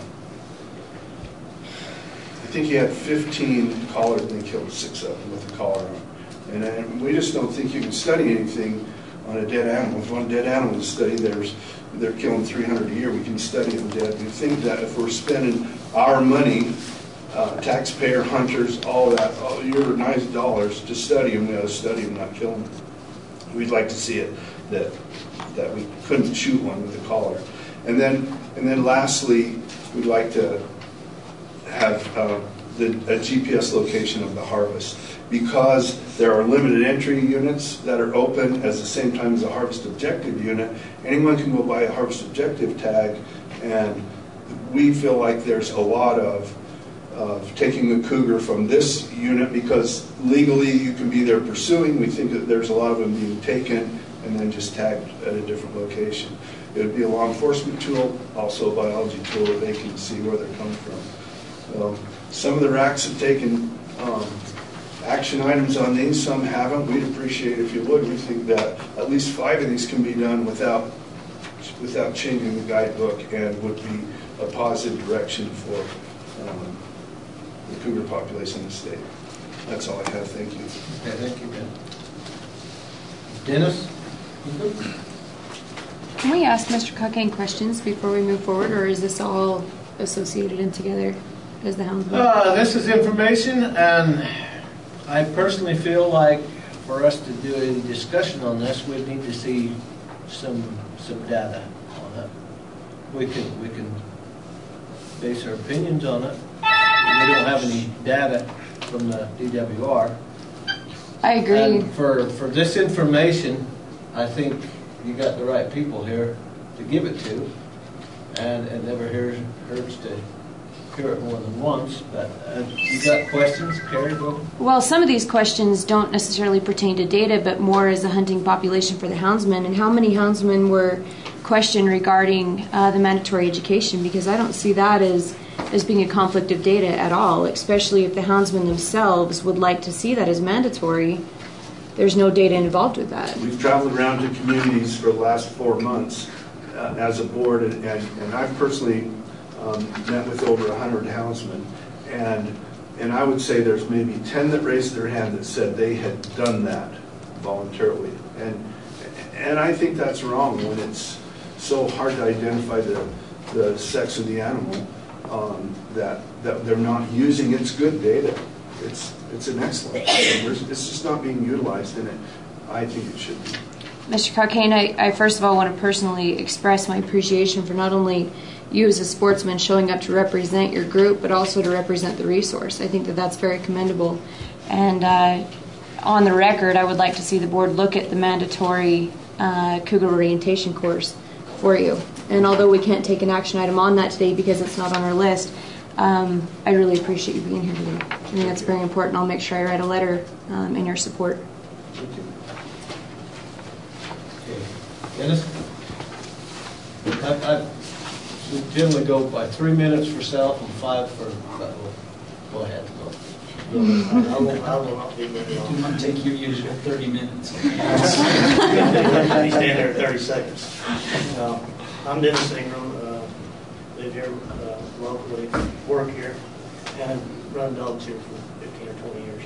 I think he had fifteen collared, and they killed six of them with a collar on. And, and we just don't think you can study anything on a dead animal. If one dead animal to study, there's, they're killing three hundred a year. We can study them dead. We think that if we're spending our money, Uh, taxpayer, hunters, all that, all your nice dollars to study them, we ought to study them, not kill them. We'd like to see it that that we couldn't shoot one with a collar. And then, and then lastly, we'd like to have uh, the, a G P S location of the harvest. Because there are limited entry units that are open at the same time as a harvest objective unit, anyone can go buy a harvest objective tag, and we feel like there's a lot of of taking a cougar from this unit, because legally you can be there pursuing. We think that there's a lot of them being taken and then just tagged at a different location. It would be a law enforcement tool, also a biology tool, where they can see where they're coming from. Um, some of the racks have taken um, action items on these, some haven't. We'd appreciate if you would. We think that at least five of these can be done without, without changing the guidebook, and would be a positive direction for um, the cougar population in the state. That's all I have. Thank you. Okay, thank you, Ben. Dennis? Can we ask Mister Cockane questions before we move forward, or is this all associated in together as the hounds book? Uh, this is information, and I personally feel like for us to do any discussion on this, we need to see some some data on it. We can we can base our opinions on it. We don't have any data from the D W R. I agree. And for, for this information, I think you got the right people here to give it to, and it never hurts, hurts to hear it more than once. But uh, you got questions, Carrie? Go. Well, some of these questions don't necessarily pertain to data, but more as a hunting population for the houndsmen. And how many houndsmen were questioned regarding uh, the mandatory education? Because I don't see that as as being a conflict of data at all, especially if the houndsmen themselves would like to see that as mandatory. There's no data involved with that. We've traveled around to communities for the last four months uh, as a board, and, and, and I've personally um, met with over one hundred houndsmen, and and I would say there's maybe ten that raised their hand that said they had done that voluntarily, and and I think that's wrong when it's so hard to identify the the sex of the animal, um, that that they're not using its good data. It's it's an excellent thing. It's just not being utilized in it. I think it should be. Mister Carcane, I, I first of all want to personally express my appreciation for not only you as a sportsman showing up to represent your group, but also to represent the resource. I think that that's very commendable. And uh, on the record, I would like to see the board look at the mandatory uh, cougar orientation course for you. And although we can't take an action item on that today because it's not on our list, um, I really appreciate you being here today. I think that's very important. I'll make sure I write a letter um, in your support. Thank you. Okay. Dennis? I, I we generally go by three minutes for self and five for, but we'll go ahead. Go. I will, I will not be very Do long. not take your usual thirty minutes. Let me stand there thirty seconds. Uh, I'm Dennis Ingram, uh, live here uh, locally, work here, and run dogs here for fifteen or twenty years.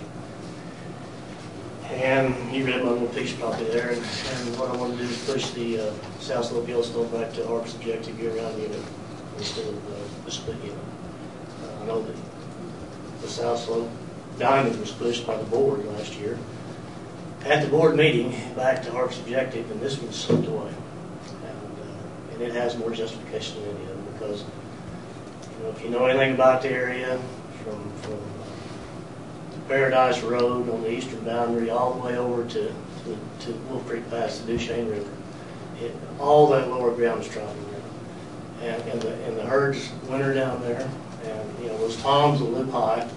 And you read my little piece probably there, and, and what I want to do is push the uh, South Slope Yellowstone back to Harp's objective year-round unit instead of uh, the split unit. Uh, I know that the South Slope Diamond was pushed by the board last year at the board meeting back to Harp's objective, and this one slipped away. And, uh, and it has more justification than any of them because, you know, if you know anything about the area from, from uh, Paradise Road on the eastern boundary all the way over to, to, to Wolf Creek Pass, the Duchesne River, it, all that lower ground is tropical. And, and, the, and the herds winter down there, and you know, those toms will live high.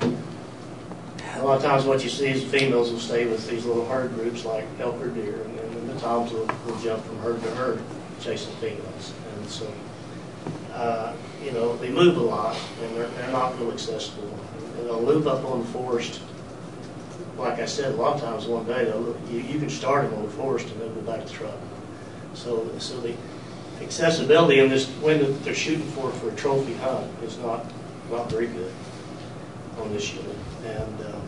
A lot of times what you see is the females will stay with these little herd groups like elk or deer, and then the toms will, will jump from herd to herd chasing females. And so, uh, you know, they move a lot, and they're, they're not real accessible. And they'll loop up on the forest. Like I said, a lot of times one day, they'll, you, you can start them on the forest and they'll go back to truck. So, so the accessibility in this window that they're shooting for for a trophy hunt is not, not very good on this unit. And um,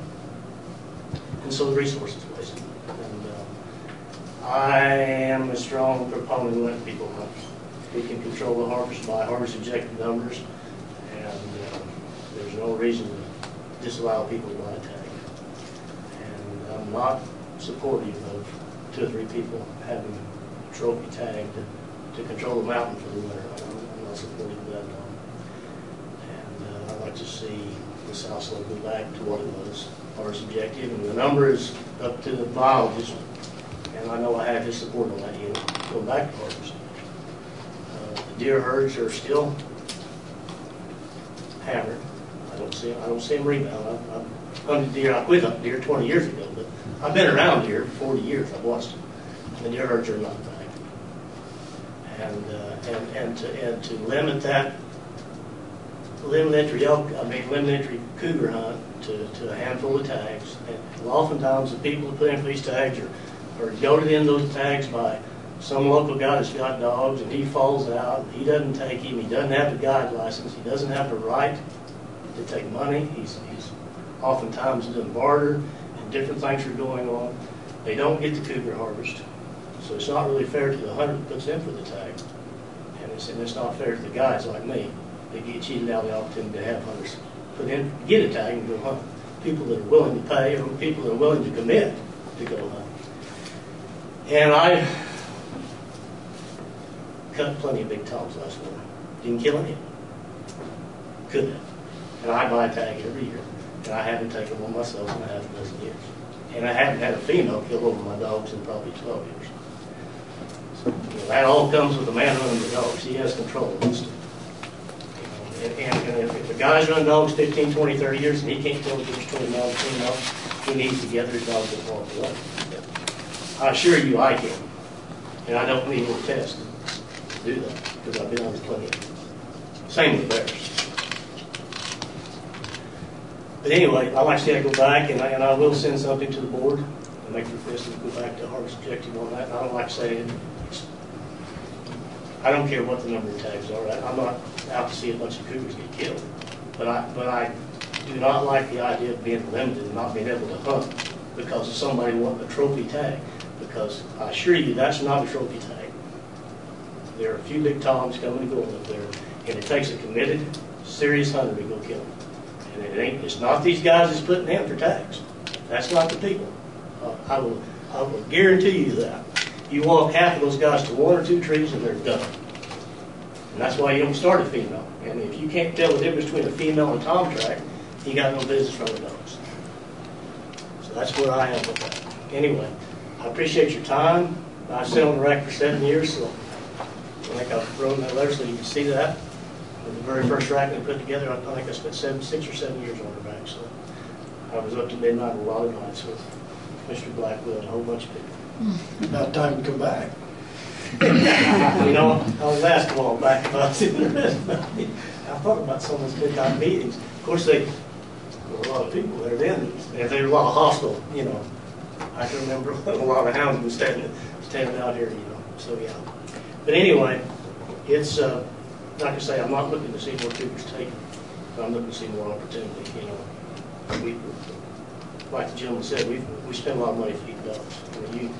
and so the resources wasted. And uh, I am a strong proponent of letting people hunt. We can control the harvest by harvest objective numbers, and uh, there's no reason to disallow people to buy a tag. And I'm not supportive of two or three people having a trophy tag to, to control the mountain for the winter. I'm, I'm not supportive of that at all. And uh, I'd like to see the South Slope go back to what it was, our objective, and the number is up to the biologist, and I know I have his support on that unit, going back to harvest. Uh, the deer herds are still hammered. I don't see I don't see them rebound. I've, I've hunted deer. I quit hunting deer twenty years ago, but I've been around deer for forty years. I've watched them. The deer herds are not back, and uh, and and to and to limit that. Limit entry elk, I mean limit entry cougar hunt to, to a handful of tags, and oftentimes the people who put in for these tags are, are goaded in those tags by some local guy that's got dogs, and he falls out. He doesn't take him. He doesn't have the guide license. He doesn't have the right to take money. He's, he's oftentimes doing barter, and different things are going on. They don't get the cougar harvest, so it's not really fair to the hunter that puts in for the tag, and it's, and it's not fair to the guys like me. They get cheated out of the opportunity to have hunters put in, get a tag and go hunt. People that are willing to pay, or people that are willing to commit to go hunt. And I cut plenty of big toms last winter. Didn't kill any. Could have. And I buy a tag every year. And I haven't taken one myself in a half a dozen years. And I haven't had a female kill over my dogs in probably twelve years. So, you know, that all comes with the man running the dogs. He has control of this stuff. And, and, and if, if a guy's run dogs fifteen, twenty, thirty years and he can't tell the difference between male and female, he needs to get his dogs that walk away. I assure you I can. And I don't need a test to do that because I've been on plenty of them. Same with bears. But anyway, I like to see I go back, and I, and I will send something to the board and make request to go back to harvest objective on that. And I don't like saying it. I don't care what the number of tags are. I- I'm not out to see a bunch of cougars get killed. But I, but I do not like the idea of being limited and not being able to hunt because of somebody wanting a trophy tag. Because I assure you, that's not a trophy tag. There are a few big toms coming and going up there, and it takes a committed, serious hunter to go kill them. And it ain't, it's not these guys that's putting in for tags. That's not the people. Uh, I will, I will guarantee you that. You walk half of those guys to one or two trees and they're done. And that's why you don't start a female. And if you can't tell the difference between a female and a tom track, you got no business running dogs. So that's where I am with that. Anyway, I appreciate your time. I've sat on the rack for seven years, so I think I've wrote that letter so you can see that. With the very first rack that I put together, I think I spent seven, six or seven years on the rack. So I was up to midnight a lot of nights with Mister Blackwood and a whole bunch of people. About time to come back. You know, I was asked a while back if I was interested. I thought about some of those big time meetings. Of course, they, there were a lot of people there then, and there were a lot of hostile, you know. I can remember a lot of houndsmen standing, standing out here, you know, so yeah. But anyway, it's, uh, like I say, I'm not looking to see more cougars taken, but I'm looking to see more opportunity, you know. We, like the gentleman said, we we spend a lot of money feeding dogs. I mean, you,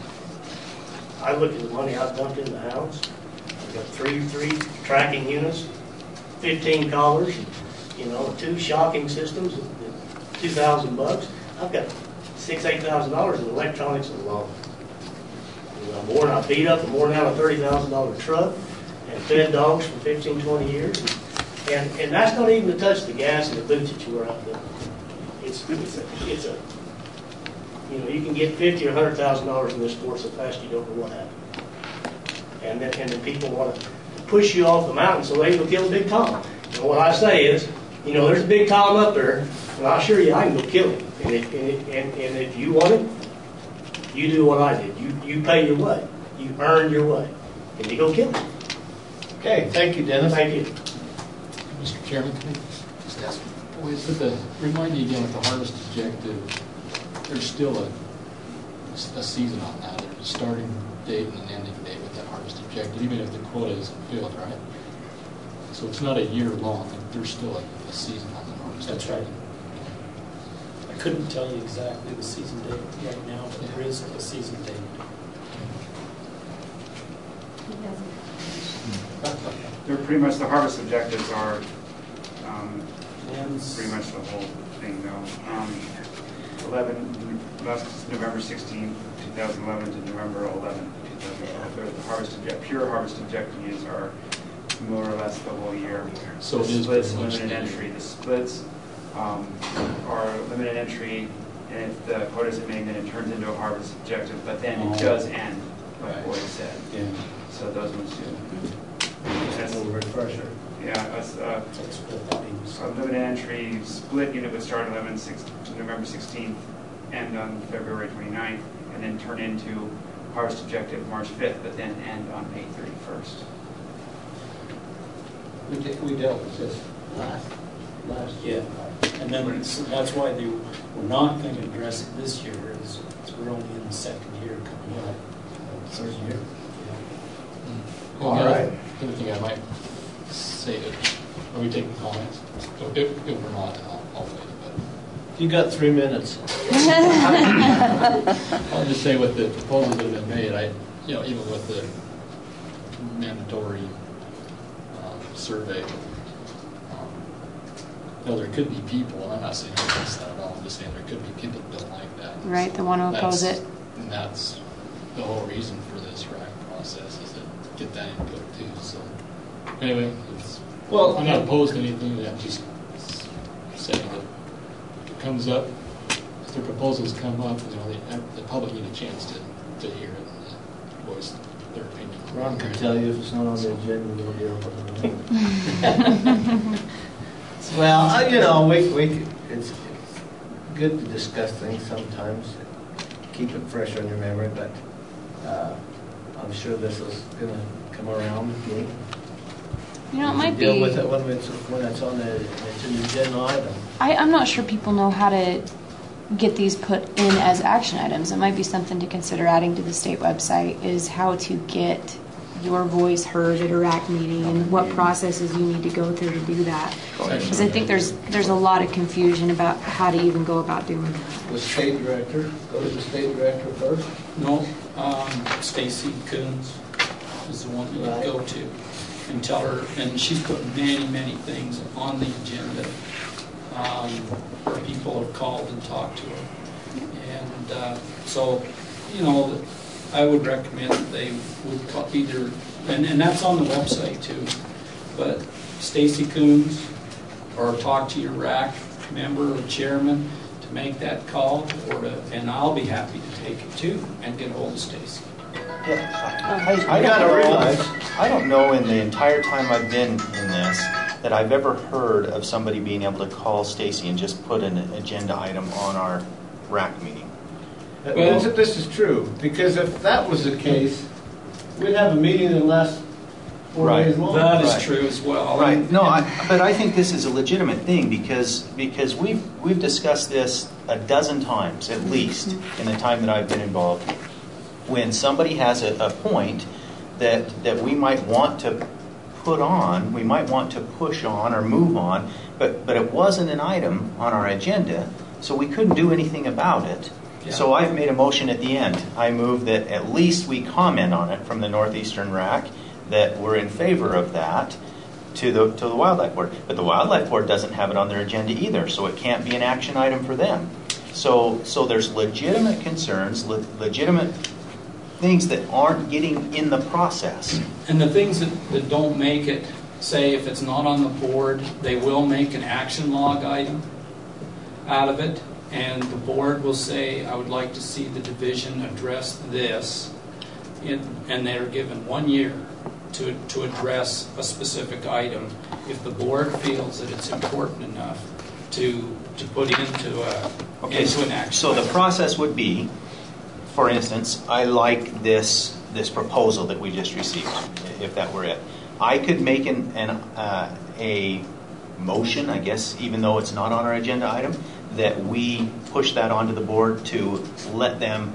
I look at the money I've dumped in the house. I've got three, three tracking units, fifteen collars, you know, two shocking systems, two thousand bucks. I've got six, eight thousand dollars in electronics alone. You know, I'm worn out, beat up, I'm worn out a thirty thousand dollar truck, and fed dogs for fifteen, twenty years. And and that's not even to touch the gas and the boots that you wear out there. It's it's a, it's a you know, you can get fifty or a hundred thousand dollars in this sport so fast you don't know what happened. And then and then people want to push you off the mountain so they can go kill a big tom. And what I say is, you know, there's a big tom up there, and I assure you I can go kill him. And if, and, if, and, and if you want it, you do what I did. You you pay your way. You earn your way. And you go kill him. Okay, thank you, Dennis. Thank you. Mister Chairman, can I just ask, with the, remind you again with the harvest objective, there's still a, a season on that. There's a starting date and an ending date with that harvest objective, even if the quota isn't filled, right? So it's not a year long. There's still a, a season on the harvest That's objective. right. I couldn't tell you exactly the season date right now, but there is a season date. They're pretty much, the harvest objectives are um, Ends- pretty much the whole thing though. Um, eleven, last November sixteenth, two thousand eleven to November eleventh, two thousand twelve. They're the harvest object, pure harvest objectives are more or less the whole year. So the it is splits, pretty much limited the entry. The splits um, are limited entry, and if the quota isn't made, then it turns into a harvest objective, but then it does end, like Right. Boyd said. Yeah. So those ones do. That's a little refresher. Yeah, that's, uh, So it's split that means- a limited entry split unit would start eleven, six, November sixteenth, end on February twenty-ninth, and then turn into harvest objective March fifth, but then end on May thirty-first. We did, we dealt with this last, last year. Yeah, and then so that's why they, we're not going to address it this year, is is we're only in the second year coming up. Third year. Well, All the other- right. The other thing I might say, that, are we taking comments? If, if we're not, I'll, I'll wait. But You got three minutes. I'll just say with the proposals that have been made, I, you know, even with the mandatory um, survey, um, you know, there could be people, and I'm not saying against that at all, I'm just saying there could be people that don't like that. Right, the one who oppose That's- it. And that's the whole reason for this R A C process, is to get that input too, so. Anyway, it's, Well, I'm not opposed to anything, I'm just saying that if it comes up, if the proposals come up, you know, the, the public need a chance to, to hear it and voice their opinion. Ron can tell you if it's not on the agenda, we'll deal with it. Well, I- you know, we, we, could- it's, it's good to discuss things sometimes, keep it fresh on your memory, but uh, I'm sure this is gonna come around again. You know, it might Deal be, with it when it's, when it's on the, it's an agenda item. I, I'm not sure people know how to get these put in as action items. It might be something to consider adding to the state website, is how to get your voice heard at a R A C meeting and what processes you need to go through to do that. Because I think there's there's a lot of confusion about how to even go about doing that. The state director, go to the state director first. No, um, Stacy Coons is the one you Right. go to and tell her, and she's put many, many things on the agenda. Um, where people have called and talked to her. And uh, so, you know, I would recommend that they would call either, and, and that's on the website too, but Stacy Coons, or talk to your R A C member or chairman to make that call, or to, and I'll be happy to take it too and get a hold of Stacy. Yeah, I, I You don't gotta know, realize- I don't know in the entire time I've been in this that I've ever heard of somebody being able to call Stacy and just put an agenda item on our R A C meeting. Well, Well- this, this is true, because if that was the case, we'd have a meeting that lasts four Right. days long. That is Right. true as well. Right. And- No, and- I, but I think this is a legitimate thing because because we've we've discussed this a dozen times at least in the time that I've been involved. When somebody has a, a point that that we might want to put on, we might want to push on or move on, but but it wasn't an item on our agenda, so we couldn't do anything about it. Yeah. So I've made a motion at the end. I move that at least we comment on it from the Northeastern R A C, that we're in favor of that to the to the Wildlife Board. But the Wildlife Board doesn't have it on their agenda either, so it can't be an action item for them. So so there's legitimate concerns, le- legitimate things that aren't getting in the process. And the things that, that don't make it, say if it's not on the board, they will make an action log item out of it. And the board will say, I would like to see the division address this. In, and they're given one year to, to address a specific item if the board feels that it's important enough to, to put into, a, Okay, into so, an action so the item. process would be, for instance, I like this this proposal that we just received, if that were it. I could make an, an uh, a motion, I guess, even though it's not on our agenda item, that we push that onto the board to let them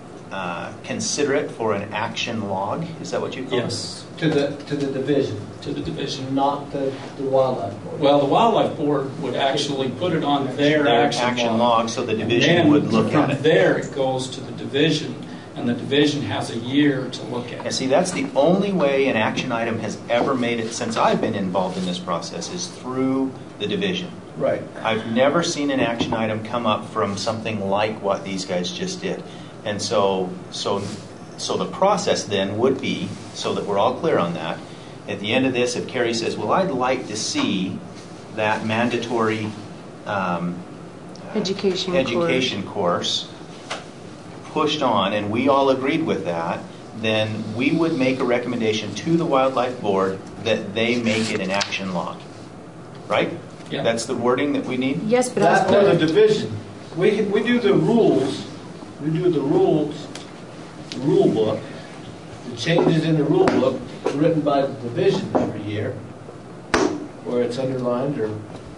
uh, consider it for an action log. Is that what you call it? Yes, To the, to the division, to the division. not the, the wildlife board. Well, the Wildlife Board would actually put it on their Their action, action log. log, so the And division then would look from at it. there, it goes to the division, and the division has a year to look at And it. see, that's the only way an action item has ever made it since I've been involved in this process, is through the division. Right. I've never seen an action item come up from something like what these guys just did. And so, so, so the process then would be, so that we're all clear on that, at the end of this, if Carrie says, well, I'd like to see that mandatory um, Education, education course pushed on, and we all agreed with that, then we would make a recommendation to the Wildlife Board that they make it an action log. Right? Yeah. That's the wording that we need? Yes, but That I or was the division. We, we do the rules, we do the rules, rule book, the changes in the rule book written by the division every year, where it's underlined or.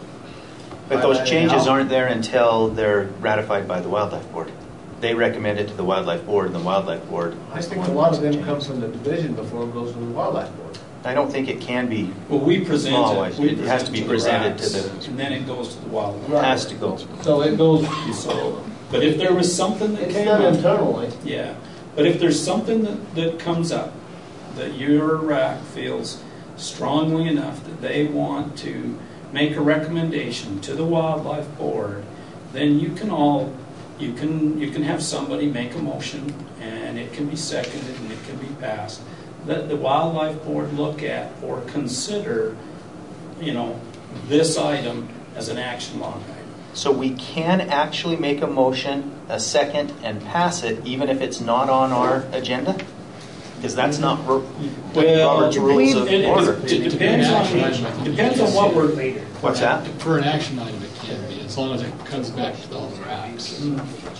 But those highlighted changes out. aren't there until they're ratified by the Wildlife Board. They recommend it to the Wildlife Board, and the Wildlife Board I is the think one a that lot makes of the them come changes. from the division before it goes to the wildlife board. I don't think it can be. Well, we present Always. it. We It has to be present presented to the R A Cs, the- and then it goes to the Wildlife. It has to go. So it goes, So, but if there was something that it's came done up, internally. yeah. But if there's something that, that comes up that your R A C feels strongly enough that they want to make a recommendation to the Wildlife Board, then you can all, you can you can have somebody make a motion, and it can be seconded and it can be passed. Let the Wildlife Board look at or consider, you know, this item as an action log item. So we can actually make a motion, a second, and pass it, even if it's not on our agenda? Because that's not Ro- Well, Robert's Rules of it, it, Order. it depends on depends on what we're. What's that? For an action item, it can be, as long as it comes back to all the R A Cs.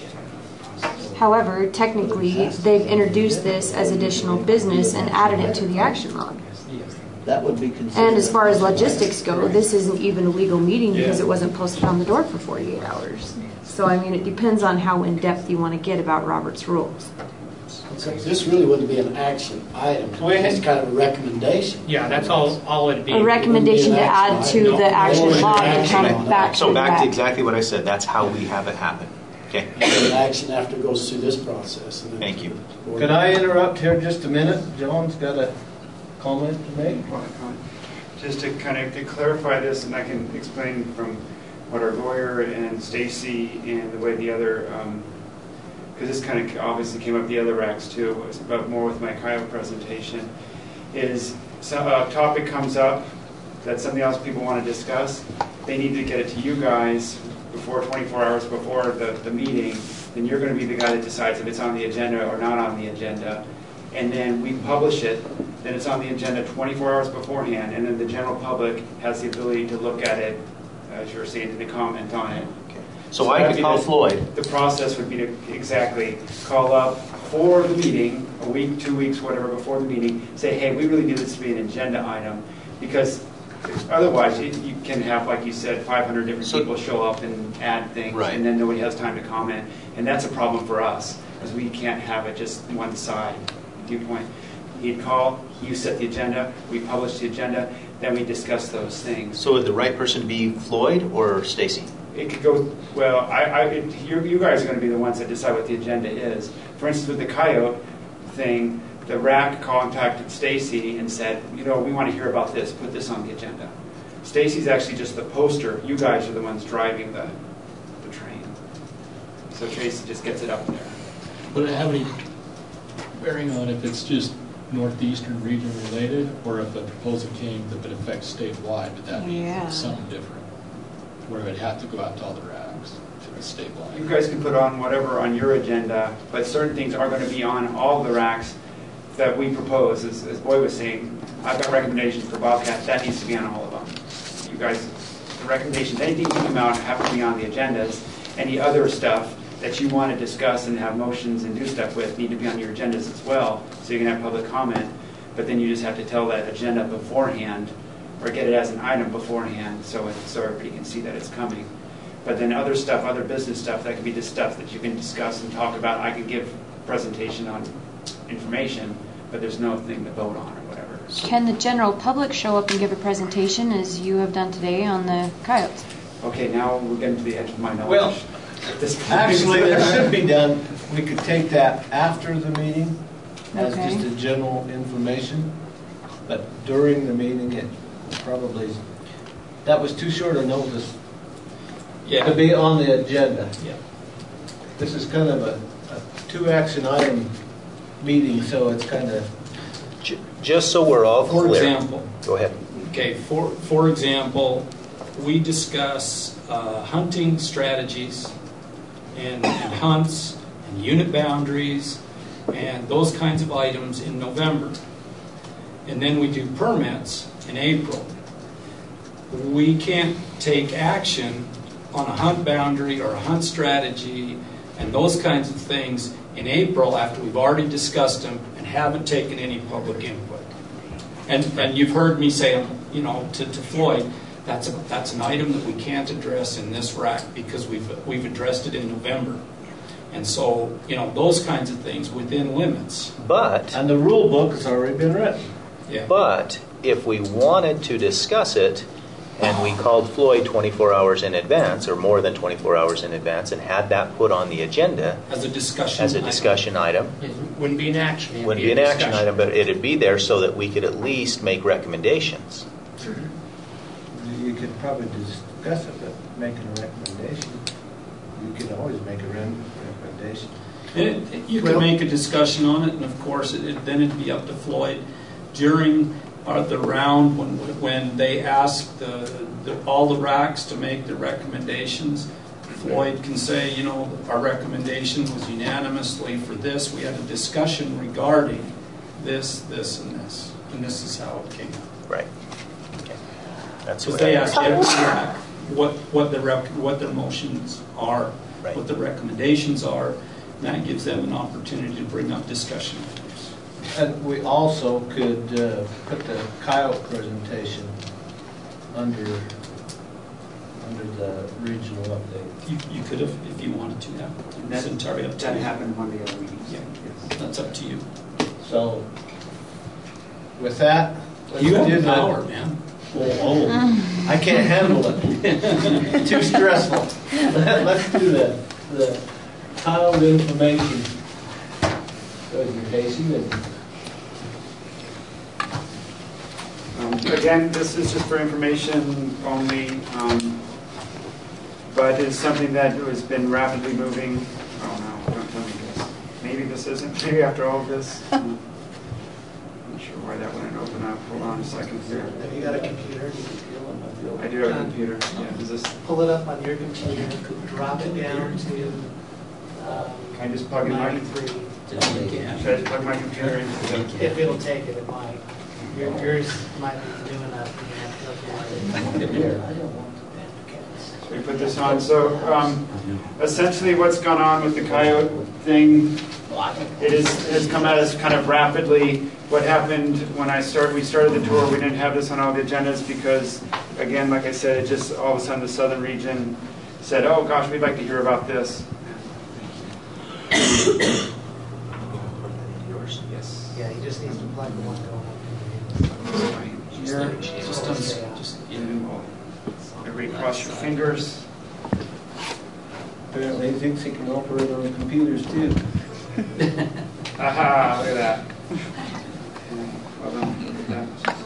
However, technically, they've introduced this as additional business and added it to the action log. that would be considered. And as far as a personal logistics go, this isn't even a legal meeting because Yeah. it wasn't posted on the door for forty-eight hours. So, I mean, it depends on how in-depth you want to get about Robert's rules. So this really wouldn't be an action item, Well, it has- it's kind of a recommendation. Yeah, that's all, all it'd be. A recommendation to It wouldn't be an add action to item. the No, action it wouldn't log be an and action come on back that. to So back to that. exactly what I said, that's how we have it happen. Okay, It's an action after it goes through this process. and then- thank you. Could I interrupt here just a minute? John's got a comment to make. Just to kind of to clarify this, and I can explain from what our lawyer and Stacy and the way the other, because this kind of obviously came up the other racks too, it was about more with my Kyle presentation, is so a topic comes up that something else people want to discuss, they need to get it to you guys before twenty-four hours before the, the meeting, then you're going to be the guy that decides if it's on the agenda or not on the agenda. And then we publish it, then it's on the agenda twenty-four hours beforehand, and then the general public has the ability to look at it, as you were saying, to comment on it. So I that'd could be call the- Floyd. The process would be to exactly call up for the meeting, a week, two weeks, whatever, before the meeting, say, hey, we really need this to be an agenda item, because otherwise you you can have, like you said, five hundred different So- people show up and add things, Right. and then nobody has time to comment, and that's a problem for us, because we can't have it just one side viewpoint. He'd call, you set the agenda, we publish the agenda, then we discuss those things. So would the right person be Floyd or Stacy? It could go, well, I, I, it, you, you guys are going to be the ones that decide what the agenda is. For instance, with the coyote thing, the R A C contacted Stacy and said, you know, we want to hear about this, put this on the agenda. Stacy's actually just the poster. You guys are the ones driving the, the train. So Tracy just gets it up there. Would it have any bearing on if it's just northeastern region related, or if a proposal came that would affect statewide, but that means Yeah. it's something different, where it would have to go out to all the racks if it's statewide? You guys can put on whatever on your agenda, but certain things are going to be on all the racks that we propose. As, as Boyd was saying, I've got recommendations for Bobcat. That needs to be on all of them. You guys, the recommendations, anything you come out have to be on the agendas. Any other stuff that you want to discuss and have motions and do stuff with need to be on your agendas as well, so you can have public comment. But then you just have to tell that agenda beforehand, or get it as an item beforehand, so it, so everybody can see that it's coming. But then other stuff, other business stuff, that could be just stuff that you can discuss and talk about. I can give presentation on information, but there's no thing to vote on or whatever. Can the general public show up and give a presentation as you have done today on the coyotes? Okay, now we're getting to the edge of my knowledge. Well, At this point. Actually, it should be done, we could take that after the meeting as Okay. just a general information, but during the meeting, it probably, that was too short a notice to Yeah. be on the agenda. Yeah. This is kind of a, a two action item meeting, so it's kind of, J- Just so we're all For clear. example, Go ahead. okay, for, for example, we discuss uh, hunting strategies and, and hunts and unit boundaries and those kinds of items in November. And then we do permits in April. We can't take action on a hunt boundary or a hunt strategy and those kinds of things in April after we've already discussed them and haven't taken any public input. And, and you've heard me say, you know, to, to Floyd, that's a, that's an item that we can't address in this R A C because we've we've addressed it in November. And so, you know, those kinds of things within limits. But, and the rule book has already been written. Yeah. but if we wanted to discuss it and we called Floyd twenty-four hours in advance, or more than twenty-four hours in advance, and had that put on the agenda As a discussion as a item. discussion item, It wouldn't be an action. it'd wouldn't be a an action discussion. item, but it'd be there so that we could at least make recommendations. You could probably discuss it, but making a recommendation, you can always make a re- recommendation. It, it- you could make a discussion on it, and of course, it, it- then it'd be up to Floyd during uh, the round when when they ask the, the, all the R A Cs to make their recommendations. Floyd can say, you know, our recommendation was unanimously for this. We had a discussion regarding this, this, and this, and this is how it came out. Right. Okay. That's Because what they I ask every R A C what what their rec- what their motions are, Right. what the recommendations are, and that gives them an opportunity to bring up discussion items. And we also could uh, put the coyote presentation under, under the regional update. You, you could have, if you wanted to, yeah. That's entirely up to That you. happened in one of the other meetings. Yeah. Yes. That's up to you. So, with that, let's You have do the the- power, man. Oh, oh. I can't handle it. Too stressful. Let's do the, the child information. Go ahead, Casey. and- Um, Again, this is just for information only, um, but it's something that has been rapidly moving. Oh no, don't tell me this. Maybe this isn't, maybe after all of this. um, Not sure why that wouldn't open up. Hold on a second here. Have you got a computer? I do have a computer. Yeah, is this, Pull it up on your computer, drop it down to, um, can I just plug in my, ninety-three. should I just plug my computer into the? If it'll take it, it might. Your- Yours might be new enough, you have to look at it. Should we put this on? So um, essentially what's gone on with the coyote thing, it is, has come out as kind of rapidly. What happened when I started, we started the tour, we didn't have this on all the agendas because, again, like I said, it just all of a sudden the southern region said, oh gosh, we'd like to hear about this. Yours? Yes. Yeah, he just needs to plug the one going Here. Just, just, just, yeah. Everybody cross your fingers. Apparently he thinks he can operate on computers too. Aha, look at that. Well done, look at that.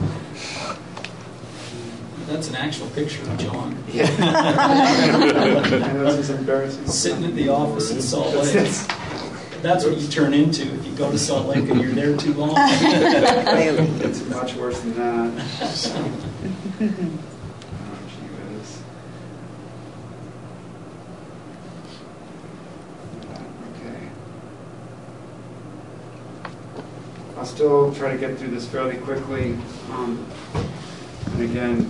That's an actual picture of John. Yeah. I know this is embarrassing. Sitting in the office in Salt Lake. That's what you turn into if you go to Salt Lake and you're there too long. It's much worse than that. Oh, gee whiz. Okay. I'll still try to get through this fairly quickly. Um, and again,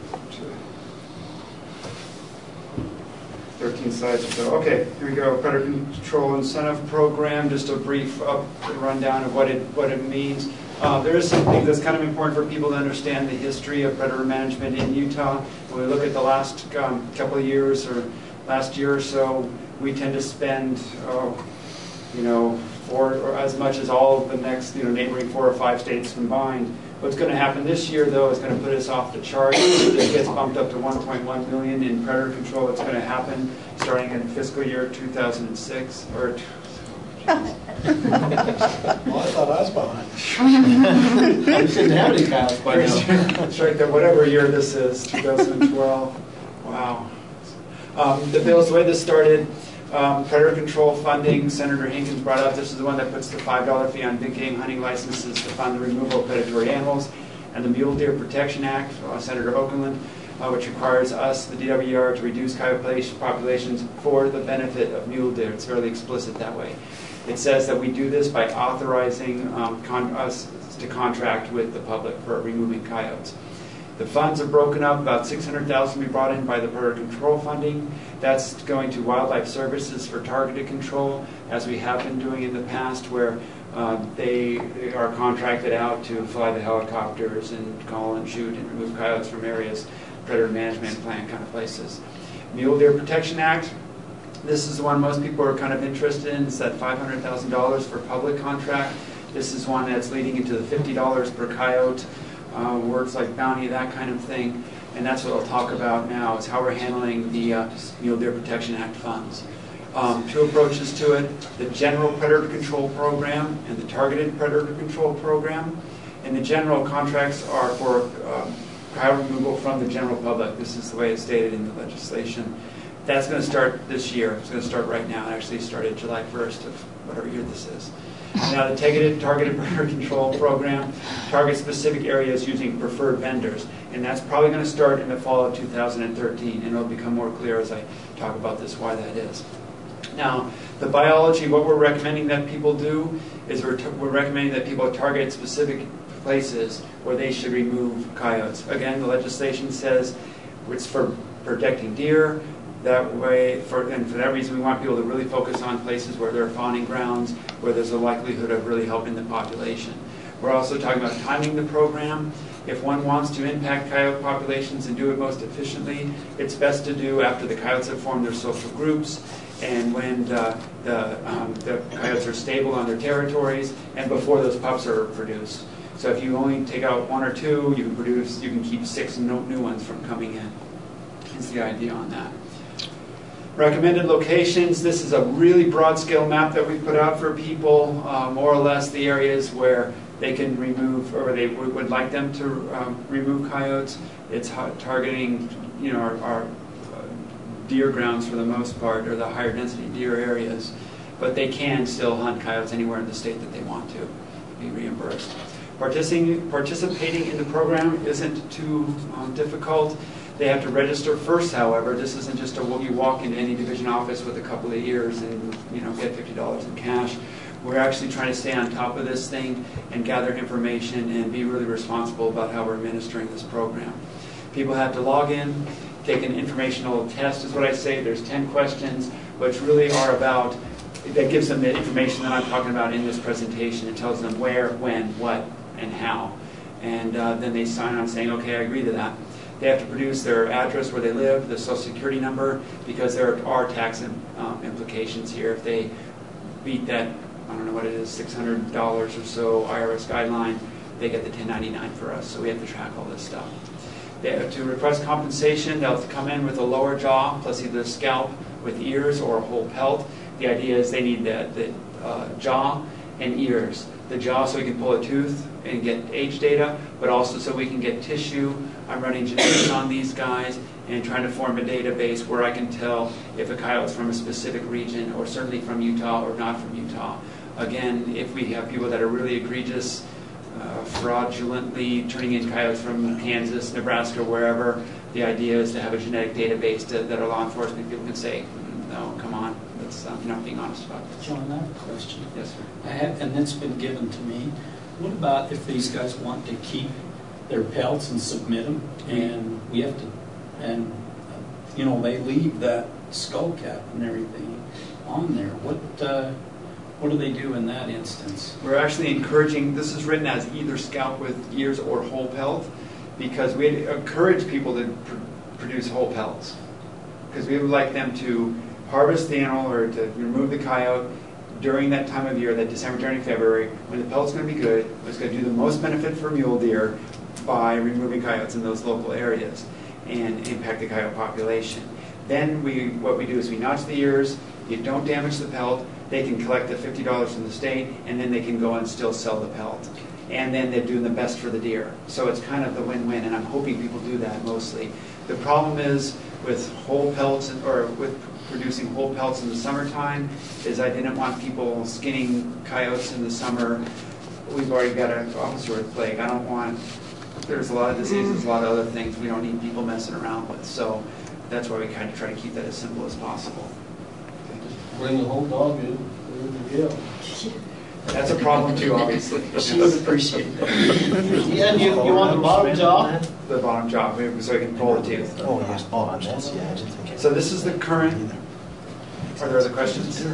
thirteen slides or so. Okay, here we go. Predator Control Incentive Program. Just a brief up rundown of what it what it means. Uh, there is something that's kind of important for people to understand the history of predator management in Utah. When we look at the last um, couple of years or last year or so, we tend to spend, oh, you know, four or as much as all of the next, you know, neighboring four or five states combined. What's going to happen this year, though, is going to put us off the chart. It gets bumped up to one point one million in predator control. It's going to happen starting in fiscal year two thousand six or. Well, I thought I was behind. I shouldn't have any coyotes by now. It's right there, whatever year this is, two thousand twelve. Wow. Um, the bills, the way this started, um, predator control funding, Senator Hinkins brought up, this is the one that puts the five dollar fee on big game hunting licenses to fund the removal of predatory animals, and the Mule Deer Protection Act, uh, Senator Okerlund, uh, which requires us, the D W R, to reduce coyote populations for the benefit of mule deer. It's fairly explicit that way. It says that we do this by authorizing um, con us to contract with the public for removing coyotes. The funds are broken up. About six hundred thousand dollars will be brought in by the predator control funding. That's going to wildlife services for targeted control, as we have been doing in the past, where uh, they are contracted out to fly the helicopters and call and shoot and remove coyotes from areas, predator management plan kind of places. Mule Deer Protection Act. This is the one most people are kind of interested in. It's that five hundred thousand dollars for public contract. This is one that's leading into the fifty dollars per coyote, uh, words like bounty, that kind of thing. And that's what I'll talk about now, is how we're handling the uh, Mule Deer Protection Act funds. Um, two approaches to it, the General Predator Control Program and the Targeted Predator Control Program. And the general contracts are for um, coyote removal from the general public. This is the way it's stated in the legislation. That's going to start this year. It's going to start right now. It actually started July first of whatever year this is. Now, the targeted, targeted predator control program targets specific areas using preferred vendors, and that's probably going to start in the fall of two thousand thirteen, and it'll become more clear as I talk about this, why that is. Now, the biology, what we're recommending that people do is we're, we're recommending that people target specific places where they should remove coyotes. Again, the legislation says it's for protecting deer, That way, for, and for that reason, we want people to really focus on places where there are fawning grounds, where there's a likelihood of really helping the population. We're also talking about timing the program. If one wants to impact coyote populations and do it most efficiently, it's best to do after the coyotes have formed their social groups and when the, the, um, the coyotes are stable on their territories and before those pups are produced. So if you only take out one or two, you can produce, you can keep six no, new ones from coming in. Is the idea on that. Recommended locations. This is a really broad scale map that we put out for people, uh, more or less the areas where they can remove, or they would, would like them to um, remove coyotes. It's targeting, you know, our, our deer grounds for the most part, or the higher density deer areas, but they can still hunt coyotes anywhere in the state that they want to, be reimbursed. Participating, participating in the program isn't too um, difficult. They have to register first, however. This isn't just a you walk into any division office with a couple of ears and you know get fifty dollars in cash. We're actually trying to stay on top of this thing and gather information and be really responsible about how we're administering this program. People have to log in, take an informational test is what I say. There's ten questions, which really are about, that gives them the information that I'm talking about in this presentation. It tells them where, when, what, and how. And uh, then they sign on saying, okay, I agree to that. They have to produce their address where they live, the social security number, because there are tax um, implications here. If they beat that, I don't know what it is, six hundred dollars or so I R S guideline, they get the ten ninety-nine for us, so we have to track all this stuff. They have to request compensation. They'll come in with a lower jaw, plus either a scalp with ears or a whole pelt. The idea is they need the, the uh, jaw and ears. The jaw so we can pull a tooth and get age data, but also so we can get tissue. I'm running genetics on these guys and trying to form a database where I can tell if a coyote's from a specific region or certainly from Utah or not from Utah. Again, if we have people that are really egregious, uh, fraudulently turning in coyotes from Kansas, Nebraska, wherever, the idea is to have a genetic database to, that our law enforcement people can say, no, come on, that's uh, not being honest about this. John, I have a question. Yes, sir. I have, and it's been given to me. What about if these guys want to keep their pelts and submit them, and we have to, and uh, you know, they leave that skull cap and everything on there? What uh, what do they do in that instance? We're actually encouraging, this is written as either scalp with ears or whole pelt, because we encourage people to pr produce whole pelts, because we would like them to harvest the animal or to remove the coyote during that time of year, that December, January, February, when the pelt's going to be good, it's going to do the most benefit for mule deer by removing coyotes in those local areas and impact the coyote population. Then we, what we do is we notch the ears, you don't damage the pelt, they can collect the fifty dollars from the state, and then they can go and still sell the pelt. And then they're doing the best for the deer. So it's kind of the win-win, and I'm hoping people do that mostly. The problem is with whole pelts, or with producing whole pelts in the summertime, is I didn't want people skinning coyotes in the summer. We've already got an officer with plague. I don't want, there's a lot of diseases, a lot of other things we don't need people messing around with. So that's why we kind of try to keep that as simple as possible. Bring the whole dog in, there we go. That's a problem too, obviously. She would appreciate that. Yeah, and you, you want the bottom jaw? The bottom jaw, so we can pull the tooth. Oh, yes, oh, that's, yeah, I didn't think. So this is the current, are there other questions?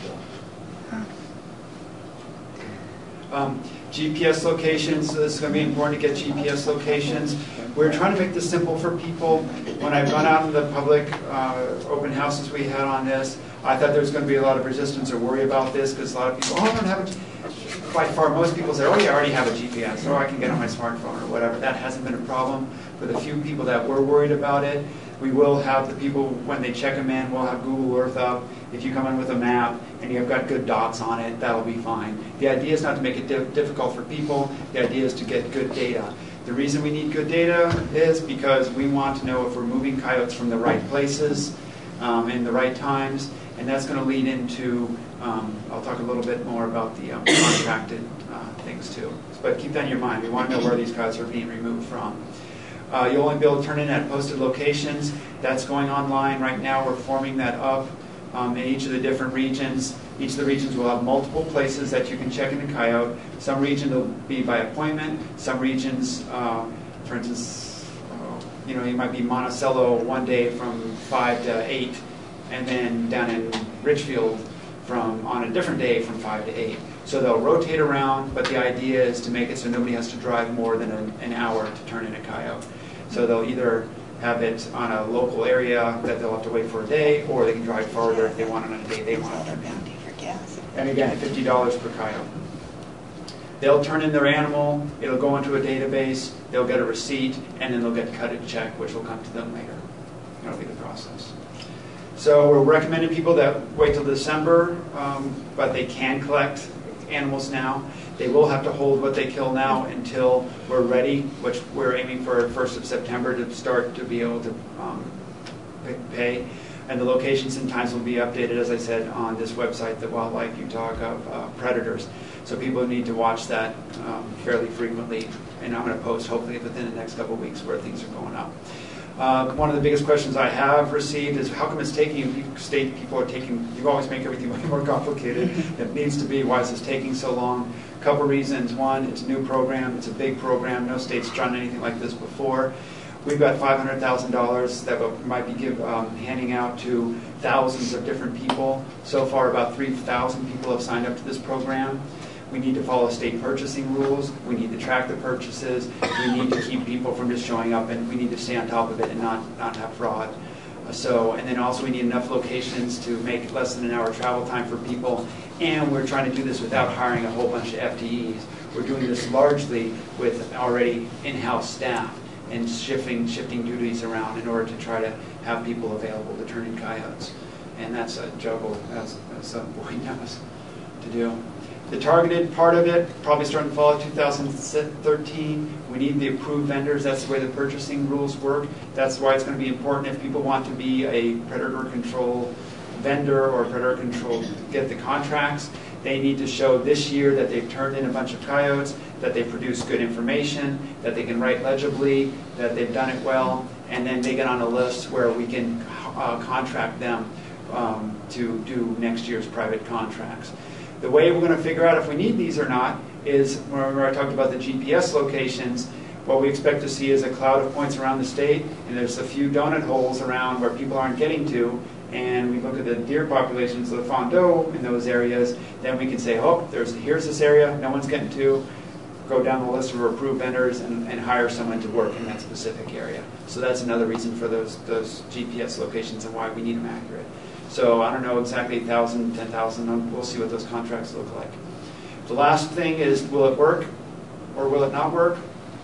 Um, G P S locations, this is going to be important to get G P S locations. We're trying to make this simple for people. When I've gone out in the public uh, open houses we had on this, I thought there was going to be a lot of resistance or worry about this, because a lot of people, oh, I don't have a, by far most people say, oh yeah, I already have a G P S, or I can get on my smartphone or whatever. That hasn't been a problem. For the few people that were worried about it, we will have the people, when they check them in, we'll have Google Earth up. If you come in with a map and you've got good dots on it, that'll be fine. The idea is not to make it di difficult for people. The idea is to get good data. The reason we need good data is because we want to know if we're moving coyotes from the right places um, in the right times, and that's going to lead into, um, I'll talk a little bit more about the um, contracted uh, things too. But keep that in your mind. We want to know where these coyotes are being removed from. Uh, you'll only be able to turn in at posted locations. That's going online right now. We're forming that up um, in each of the different regions. Each of the regions will have multiple places that you can check in a coyote. Some region will be by appointment. Some regions, uh, for instance, uh, you know, you might be Monticello one day from five to eight, and then down in Richfield from on a different day from five to eight. So they'll rotate around, but the idea is to make it so nobody has to drive more than an, an hour to turn in a coyote. So they'll either have it on a local area that they'll have to wait for a day, or they can drive farther if they want it on a day they want to turn in. And again, fifty dollars per coyote. They'll turn in their animal, it'll go into a database, they'll get a receipt, and then they'll get cut a check, which will come to them later. That'll be the process. So we're recommending people that wait till December, um, but they can collect animals now. They will have to hold what they kill now until we're ready, which we're aiming for first of September to start to be able to um, pay. And the locations and times will be updated, as I said, on this website, the Wildlife Utah of uh, Predators. So people need to watch that um, fairly frequently, and I'm going to post hopefully within the next couple of weeks where things are going up. Uh, one of the biggest questions I have received is how come it's taking, state people are taking, you always make everything way more complicated than it needs to be. Why is this taking so long? A couple reasons. One, it's a new program. It's a big program. No state's done anything like this before. We've got five hundred thousand dollars that we might be give, um, handing out to thousands of different people. So far, about three thousand people have signed up to this program. We need to follow state purchasing rules. We need to track the purchases. We need to keep people from just showing up, and we need to stay on top of it and not, not have fraud. Uh, so, and then also we need enough locations to make less than an hour travel time for people. And we're trying to do this without hiring a whole bunch of F T Es. We're doing this largely with already in-house staff and shifting, shifting duties around in order to try to have people available to turn in coyotes. And that's a juggle, as, as some boy knows, to do. The targeted part of it, probably starting fall of two thousand thirteen. We need the approved vendors. That's the way the purchasing rules work. That's why it's going to be important if people want to be a predator control vendor or predator control, get the contracts. They need to show this year that they've turned in a bunch of coyotes, that they produce good information, that they can write legibly, that they've done it well, and then they get on a list where we can uh, contract them um, to do next year's private contracts. The way we're going to figure out if we need these or not is, remember I talked about the G P S locations, what we expect to see is a cloud of points around the state, and there's a few donut holes around where people aren't getting to, and we look at the deer populations of the fawn doe in those areas, then we can say, oh, there's, here's this area no one's getting to, go down the list of approved vendors and, and hire someone to work in that specific area. So that's another reason for those, those G P S locations and why we need them accurate. So I don't know exactly eight thousand, ten thousand, we'll see what those contracts look like. The last thing is, will it work or will it not work?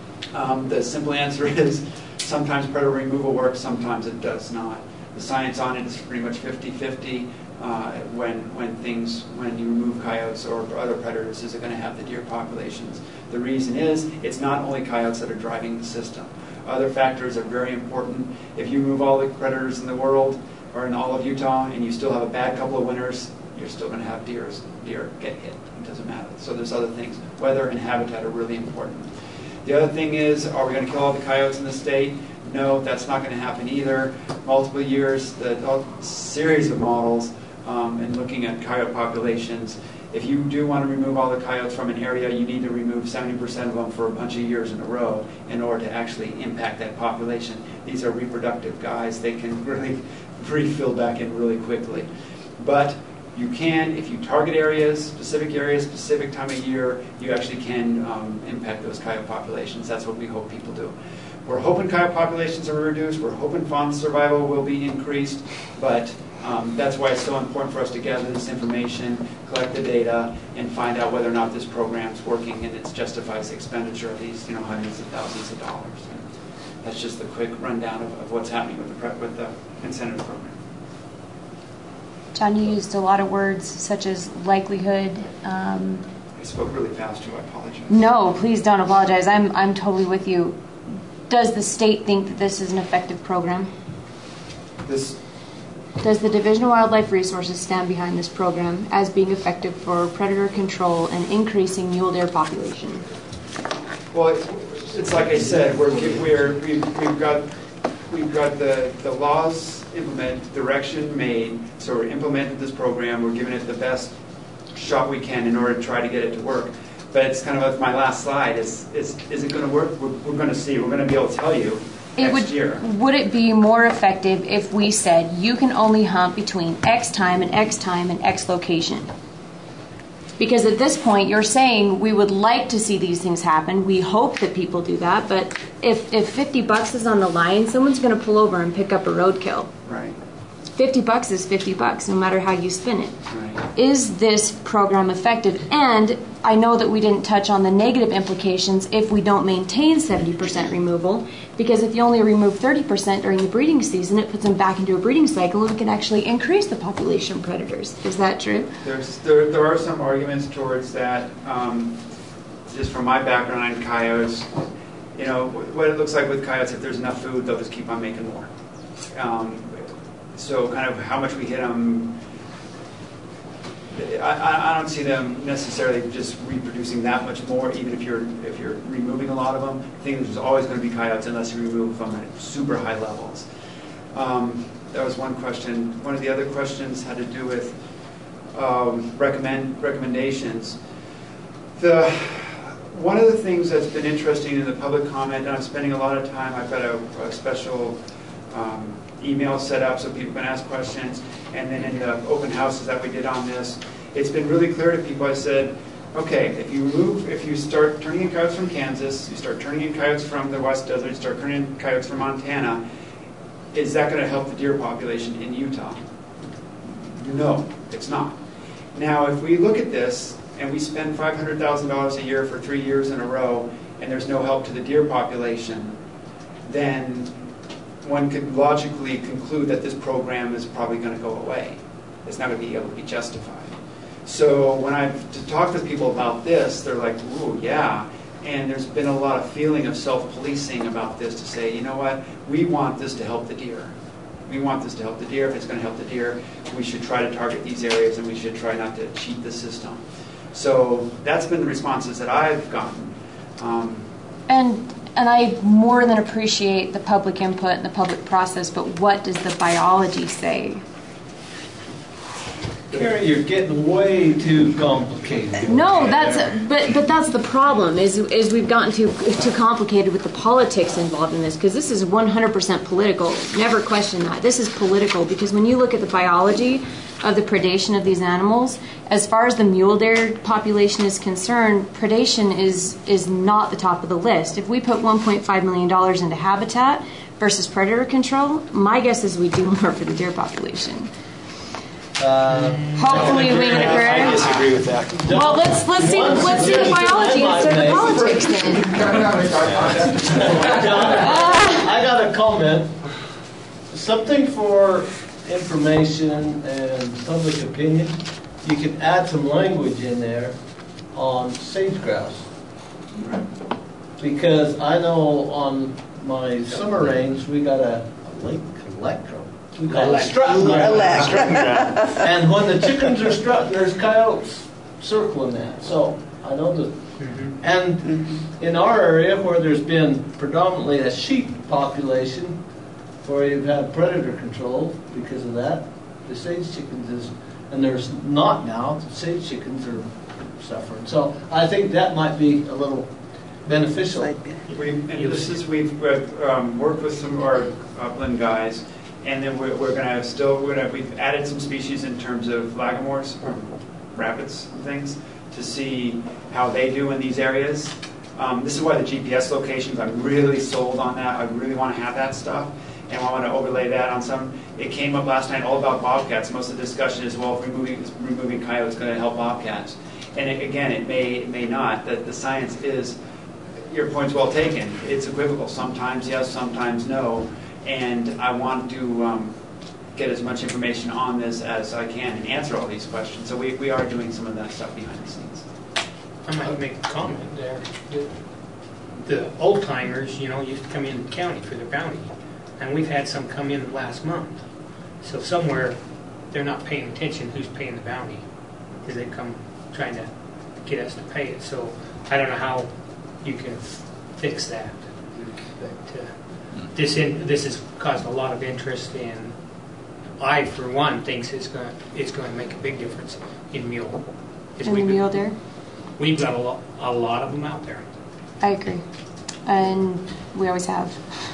Um, the simple answer is sometimes predator removal works, sometimes it does not. The science on it is pretty much fifty fifty. Uh, when, when things, when you remove coyotes or other predators, is it going to have the deer populations? The reason is, it's not only coyotes that are driving the system. Other factors are very important. If you remove all the predators in the world, or in all of Utah, and you still have a bad couple of winters, you're still going to have deers, deer get hit. It doesn't matter. So there's other things. Weather and habitat are really important. The other thing is, are we going to kill all the coyotes in the state? No, that's not going to happen either. Multiple years, the a series of models, um, and looking at coyote populations. If you do want to remove all the coyotes from an area, you need to remove seventy percent of them for a bunch of years in a row in order to actually impact that population. These are reproductive guys. They can really refill back in really quickly. But you can, if you target areas, specific areas, specific time of year, you actually can um, impact those coyote populations. That's what we hope people do. We're hoping coyote populations are reduced. We're hoping fawn survival will be increased. But um, that's why it's so important for us to gather this information, collect the data, and find out whether or not this program's working and it justifies the expenditure of these, you know, hundreds of thousands of dollars. And that's just the quick rundown of, of what's happening with the, with the incentive program. John, you used a lot of words such as likelihood. Um, I spoke really fast too, I apologize. no, please don't apologize. I'm, I'm totally with you. Does the state think that this is an effective program? This, Does the Division of Wildlife Resources stand behind this program as being effective for predator control and increasing mule deer population? well, it, it's like I said, we're, we're, we've, we've got, we've got the, the laws implemented, direction made, so we're implementing this program, we're giving it the best shot we can in order to try to get it to work. But it's kind of like my last slide, is, is, is it going to work? We're, we're going to see. We're going to be able to tell you It next would, year. would it be more effective if we said you can only hunt between X time and X time and X location? Because at this point, you're saying we would like to see these things happen. We hope that people do that. But if, if fifty bucks is on the line, someone's going to pull over and pick up a roadkill. Right. fifty bucks is fifty bucks, no matter how you spin it. Right. Is this program effective? And I know that we didn't touch on the negative implications if we don't maintain seventy percent removal, because if you only remove thirty percent during the breeding season, it puts them back into a breeding cycle and it can actually increase the population of predators. Is that true? There's, there, there are some arguments towards that. Um, just from my background on coyotes, you know, what it looks like with coyotes, if there's enough food, they'll just keep on making more. Um, so kind of how much we hit them, I, I don't see them necessarily just reproducing that much more, even if you're if you're removing a lot of them. I think there's always going to be coyotes unless you remove them at super high levels. Um, that was one question. One of the other questions had to do with um, recommend recommendations. The one of the things that's been interesting in the public comment, and I'm spending a lot of time, I've got a, a special um, email set up so people can ask questions, and then in the open houses that we did on this, it's been really clear to people. I said, okay, if you move, if you start turning in coyotes from Kansas, you start turning in coyotes from the West Desert, you start turning in coyotes from Montana, is that going to help the deer population in Utah? No, it's not. Now, if we look at this, and we spend five hundred thousand dollars a year for three years in a row, and there's no help to the deer population, then one could logically conclude that this program is probably going to go away. It's not going to be able to be justified. So when I've talked with people about this, they're like, ooh, yeah. And there's been a lot of feeling of self-policing about this to say, you know what, we want this to help the deer. We want this to help the deer. If it's going to help the deer, we should try to target these areas, and we should try not to cheat the system. So that's been the responses that I've gotten. Um, And and I more than appreciate the public input and the public process, but what does the biology say? Carrie, you're getting way too complicated. No, that's but but that's the problem is is we've gotten too too complicated with the politics involved in this, because this is one hundred percent political. Never question that. This is political, because when you look at the biology of the predation of these animals, as far as the mule deer population is concerned, predation is is not the top of the list. If we put one point five million dollars into habitat versus predator control, my guess is we do more for the deer population. Uh, Hopefully, we can agree. I disagree with that. Well, let's let's see let's see the biology instead of the politics then. I got a comment. Something for information and public opinion. You can add some language in there on sage grouse, because I know on my summer range we got a, a lake electro. We call it strutting ground. And when the chickens are strutting, there's coyotes circling that. So I know that. Mm-hmm. And in our area, where there's been predominantly a sheep population, where you've had predator control because of that, the sage chickens is, and there's not now, the sage chickens are suffering. So I think that might be a little beneficial. We, and this is, we've um, worked with some of our upland guys, and then we're, we're going to still, we're going to, we've added some species in terms of lagomorphs, or rabbits and things, to see how they do in these areas. Um, this is why the G P S locations, I'm really sold on that. I really want to have that stuff, and I want to overlay that on some. It came up last night all about bobcats. Most of the discussion is, well, if removing, removing coyotes is going to help bobcats. And it, again, it may, it may not. That the science is, your point's well taken. It's equivocal. Sometimes yes, sometimes no. And I want to um, get as much information on this as I can and answer all these questions. So we, we are doing some of that stuff behind the scenes. I might make a comment there. The, the old timers, you know, used to come in the county for their bounty, and we've had some come in last month. So somewhere they're not paying attention who's paying the bounty, because they come trying to get us to pay it. So I don't know how you can fix that. But, uh, This in, this has caused a lot of interest, and I, for one, thinks it's going it's going to make a big difference in mule. In the mule deer? We've got a lot, a lot of them out there. I agree, and we always have.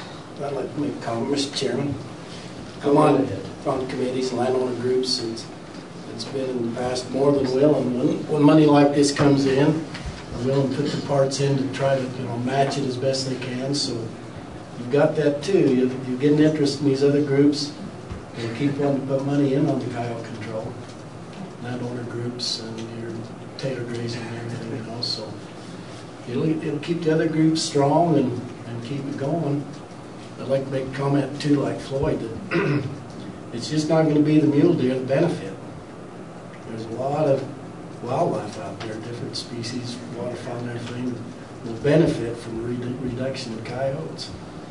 I'd like to make a comment, Mister Chairman. I'm on, on committees and landowner groups, and it's been in the past more than willing. When, when money like this comes in, they're willing to put the parts in to try to, you know, match it as best they can. So you've got that too. You, you get an interest in these other groups. They keep wanting to put money in on the coyote control. Landowner groups and your tailor grazing and everything, you know. So it'll it'll keep the other groups strong and, and keep it going. I'd like to make a comment too, like Floyd, that it's just not going to be the mule deer that benefit. There's a lot of wildlife out there, different species, waterfowl and everything, that will benefit from the redu- reduction of coyotes.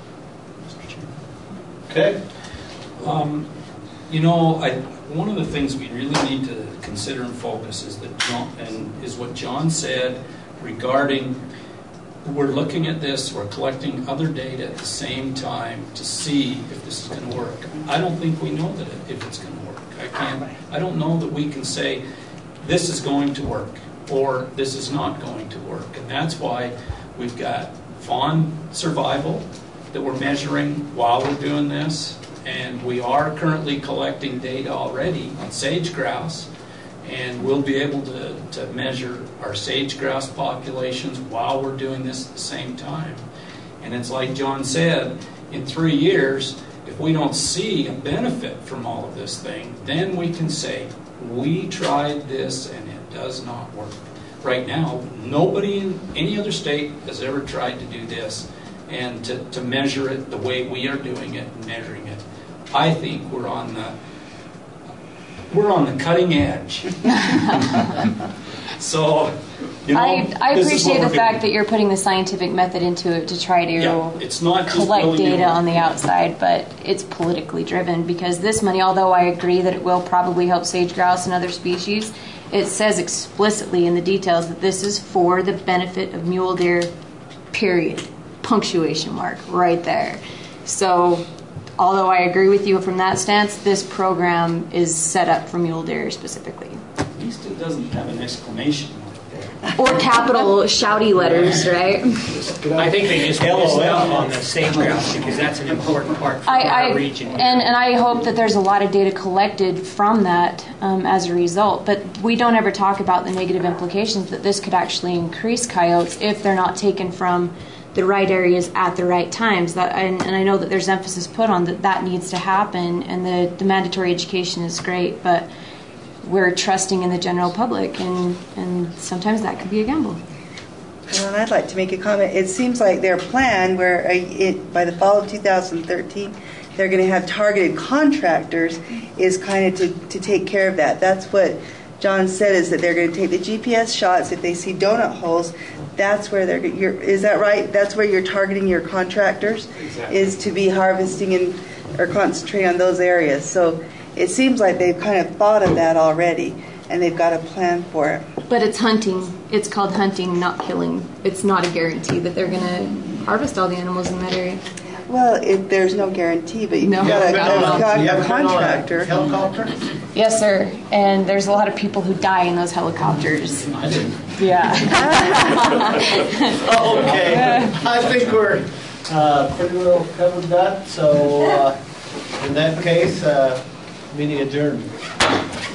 Okay. Um, you know, I, one of the things we really need to consider and focus is that John, and is what John said regarding we're looking at this, we're collecting other data at the same time to see if this is going to work. I don't think we know that it, if it's going to work. I can't. I don't know that we can say this is going to work or this is not going to work, and that's why we've got fawn survival that we're measuring while we're doing this. And we are currently collecting data already on sage grouse, and we'll be able to, to measure our sage grouse populations while we're doing this at the same time. And it's like John said, in three years, if we don't see a benefit from all of this thing, then we can say, we tried this and it does not work. Right now, nobody in any other state has ever tried to do this and to, to measure it the way we are doing it and measuring it. I think we're on the we're on the cutting edge. So, you know, I, I this is appreciate what the we're fact doing. that you're putting the scientific method into it to try to Yeah, it's not just collect willy-nilly. data on the outside, but it's politically driven because this money, although I agree that it will probably help sage grouse and other species, it says explicitly in the details that this is for the benefit of mule deer, period. Punctuation mark right there. So although I agree with you from that stance, this program is set up for mule deer specifically. At least it doesn't have an exclamation mark there. Or capital shouty letters, right? I think they just missed out on the sage grouse because that's an important part for I, our I, region. and, and I hope that there's a lot of data collected from that um, as a result. But we don't ever talk about the negative implications that this could actually increase coyotes if they're not taken from the right areas at the right times. That, and, and I know that there's emphasis put on that that needs to happen, and the, the mandatory education is great, but we're trusting in the general public, and, and sometimes that could be a gamble. Well, and I'd like to make a comment. It seems like their plan, where uh, it, by the fall of two thousand thirteen, they're going to have targeted contractors, is kind of to, to take care of that. That's what John said, is that they're going to take the G P S shots. If they see donut holes, that's where they're. You're, is that right? That's where you're targeting your contractors, exactly. Is to be harvesting and or concentrate on those areas. So it seems like they've kind of thought of that already, and they've got a plan for it. But it's hunting. It's called hunting, not killing. It's not a guarantee that they're going to harvest all the animals in that area. Well, it, there's no guarantee, but you've no. got a, got you a ever contractor. Been on a helicopter? Yes, sir. And there's a lot of people who die in those helicopters. I didn't. Yeah. Okay. I think we're uh, pretty well covered that. So uh, in that case, uh, meeting adjourned.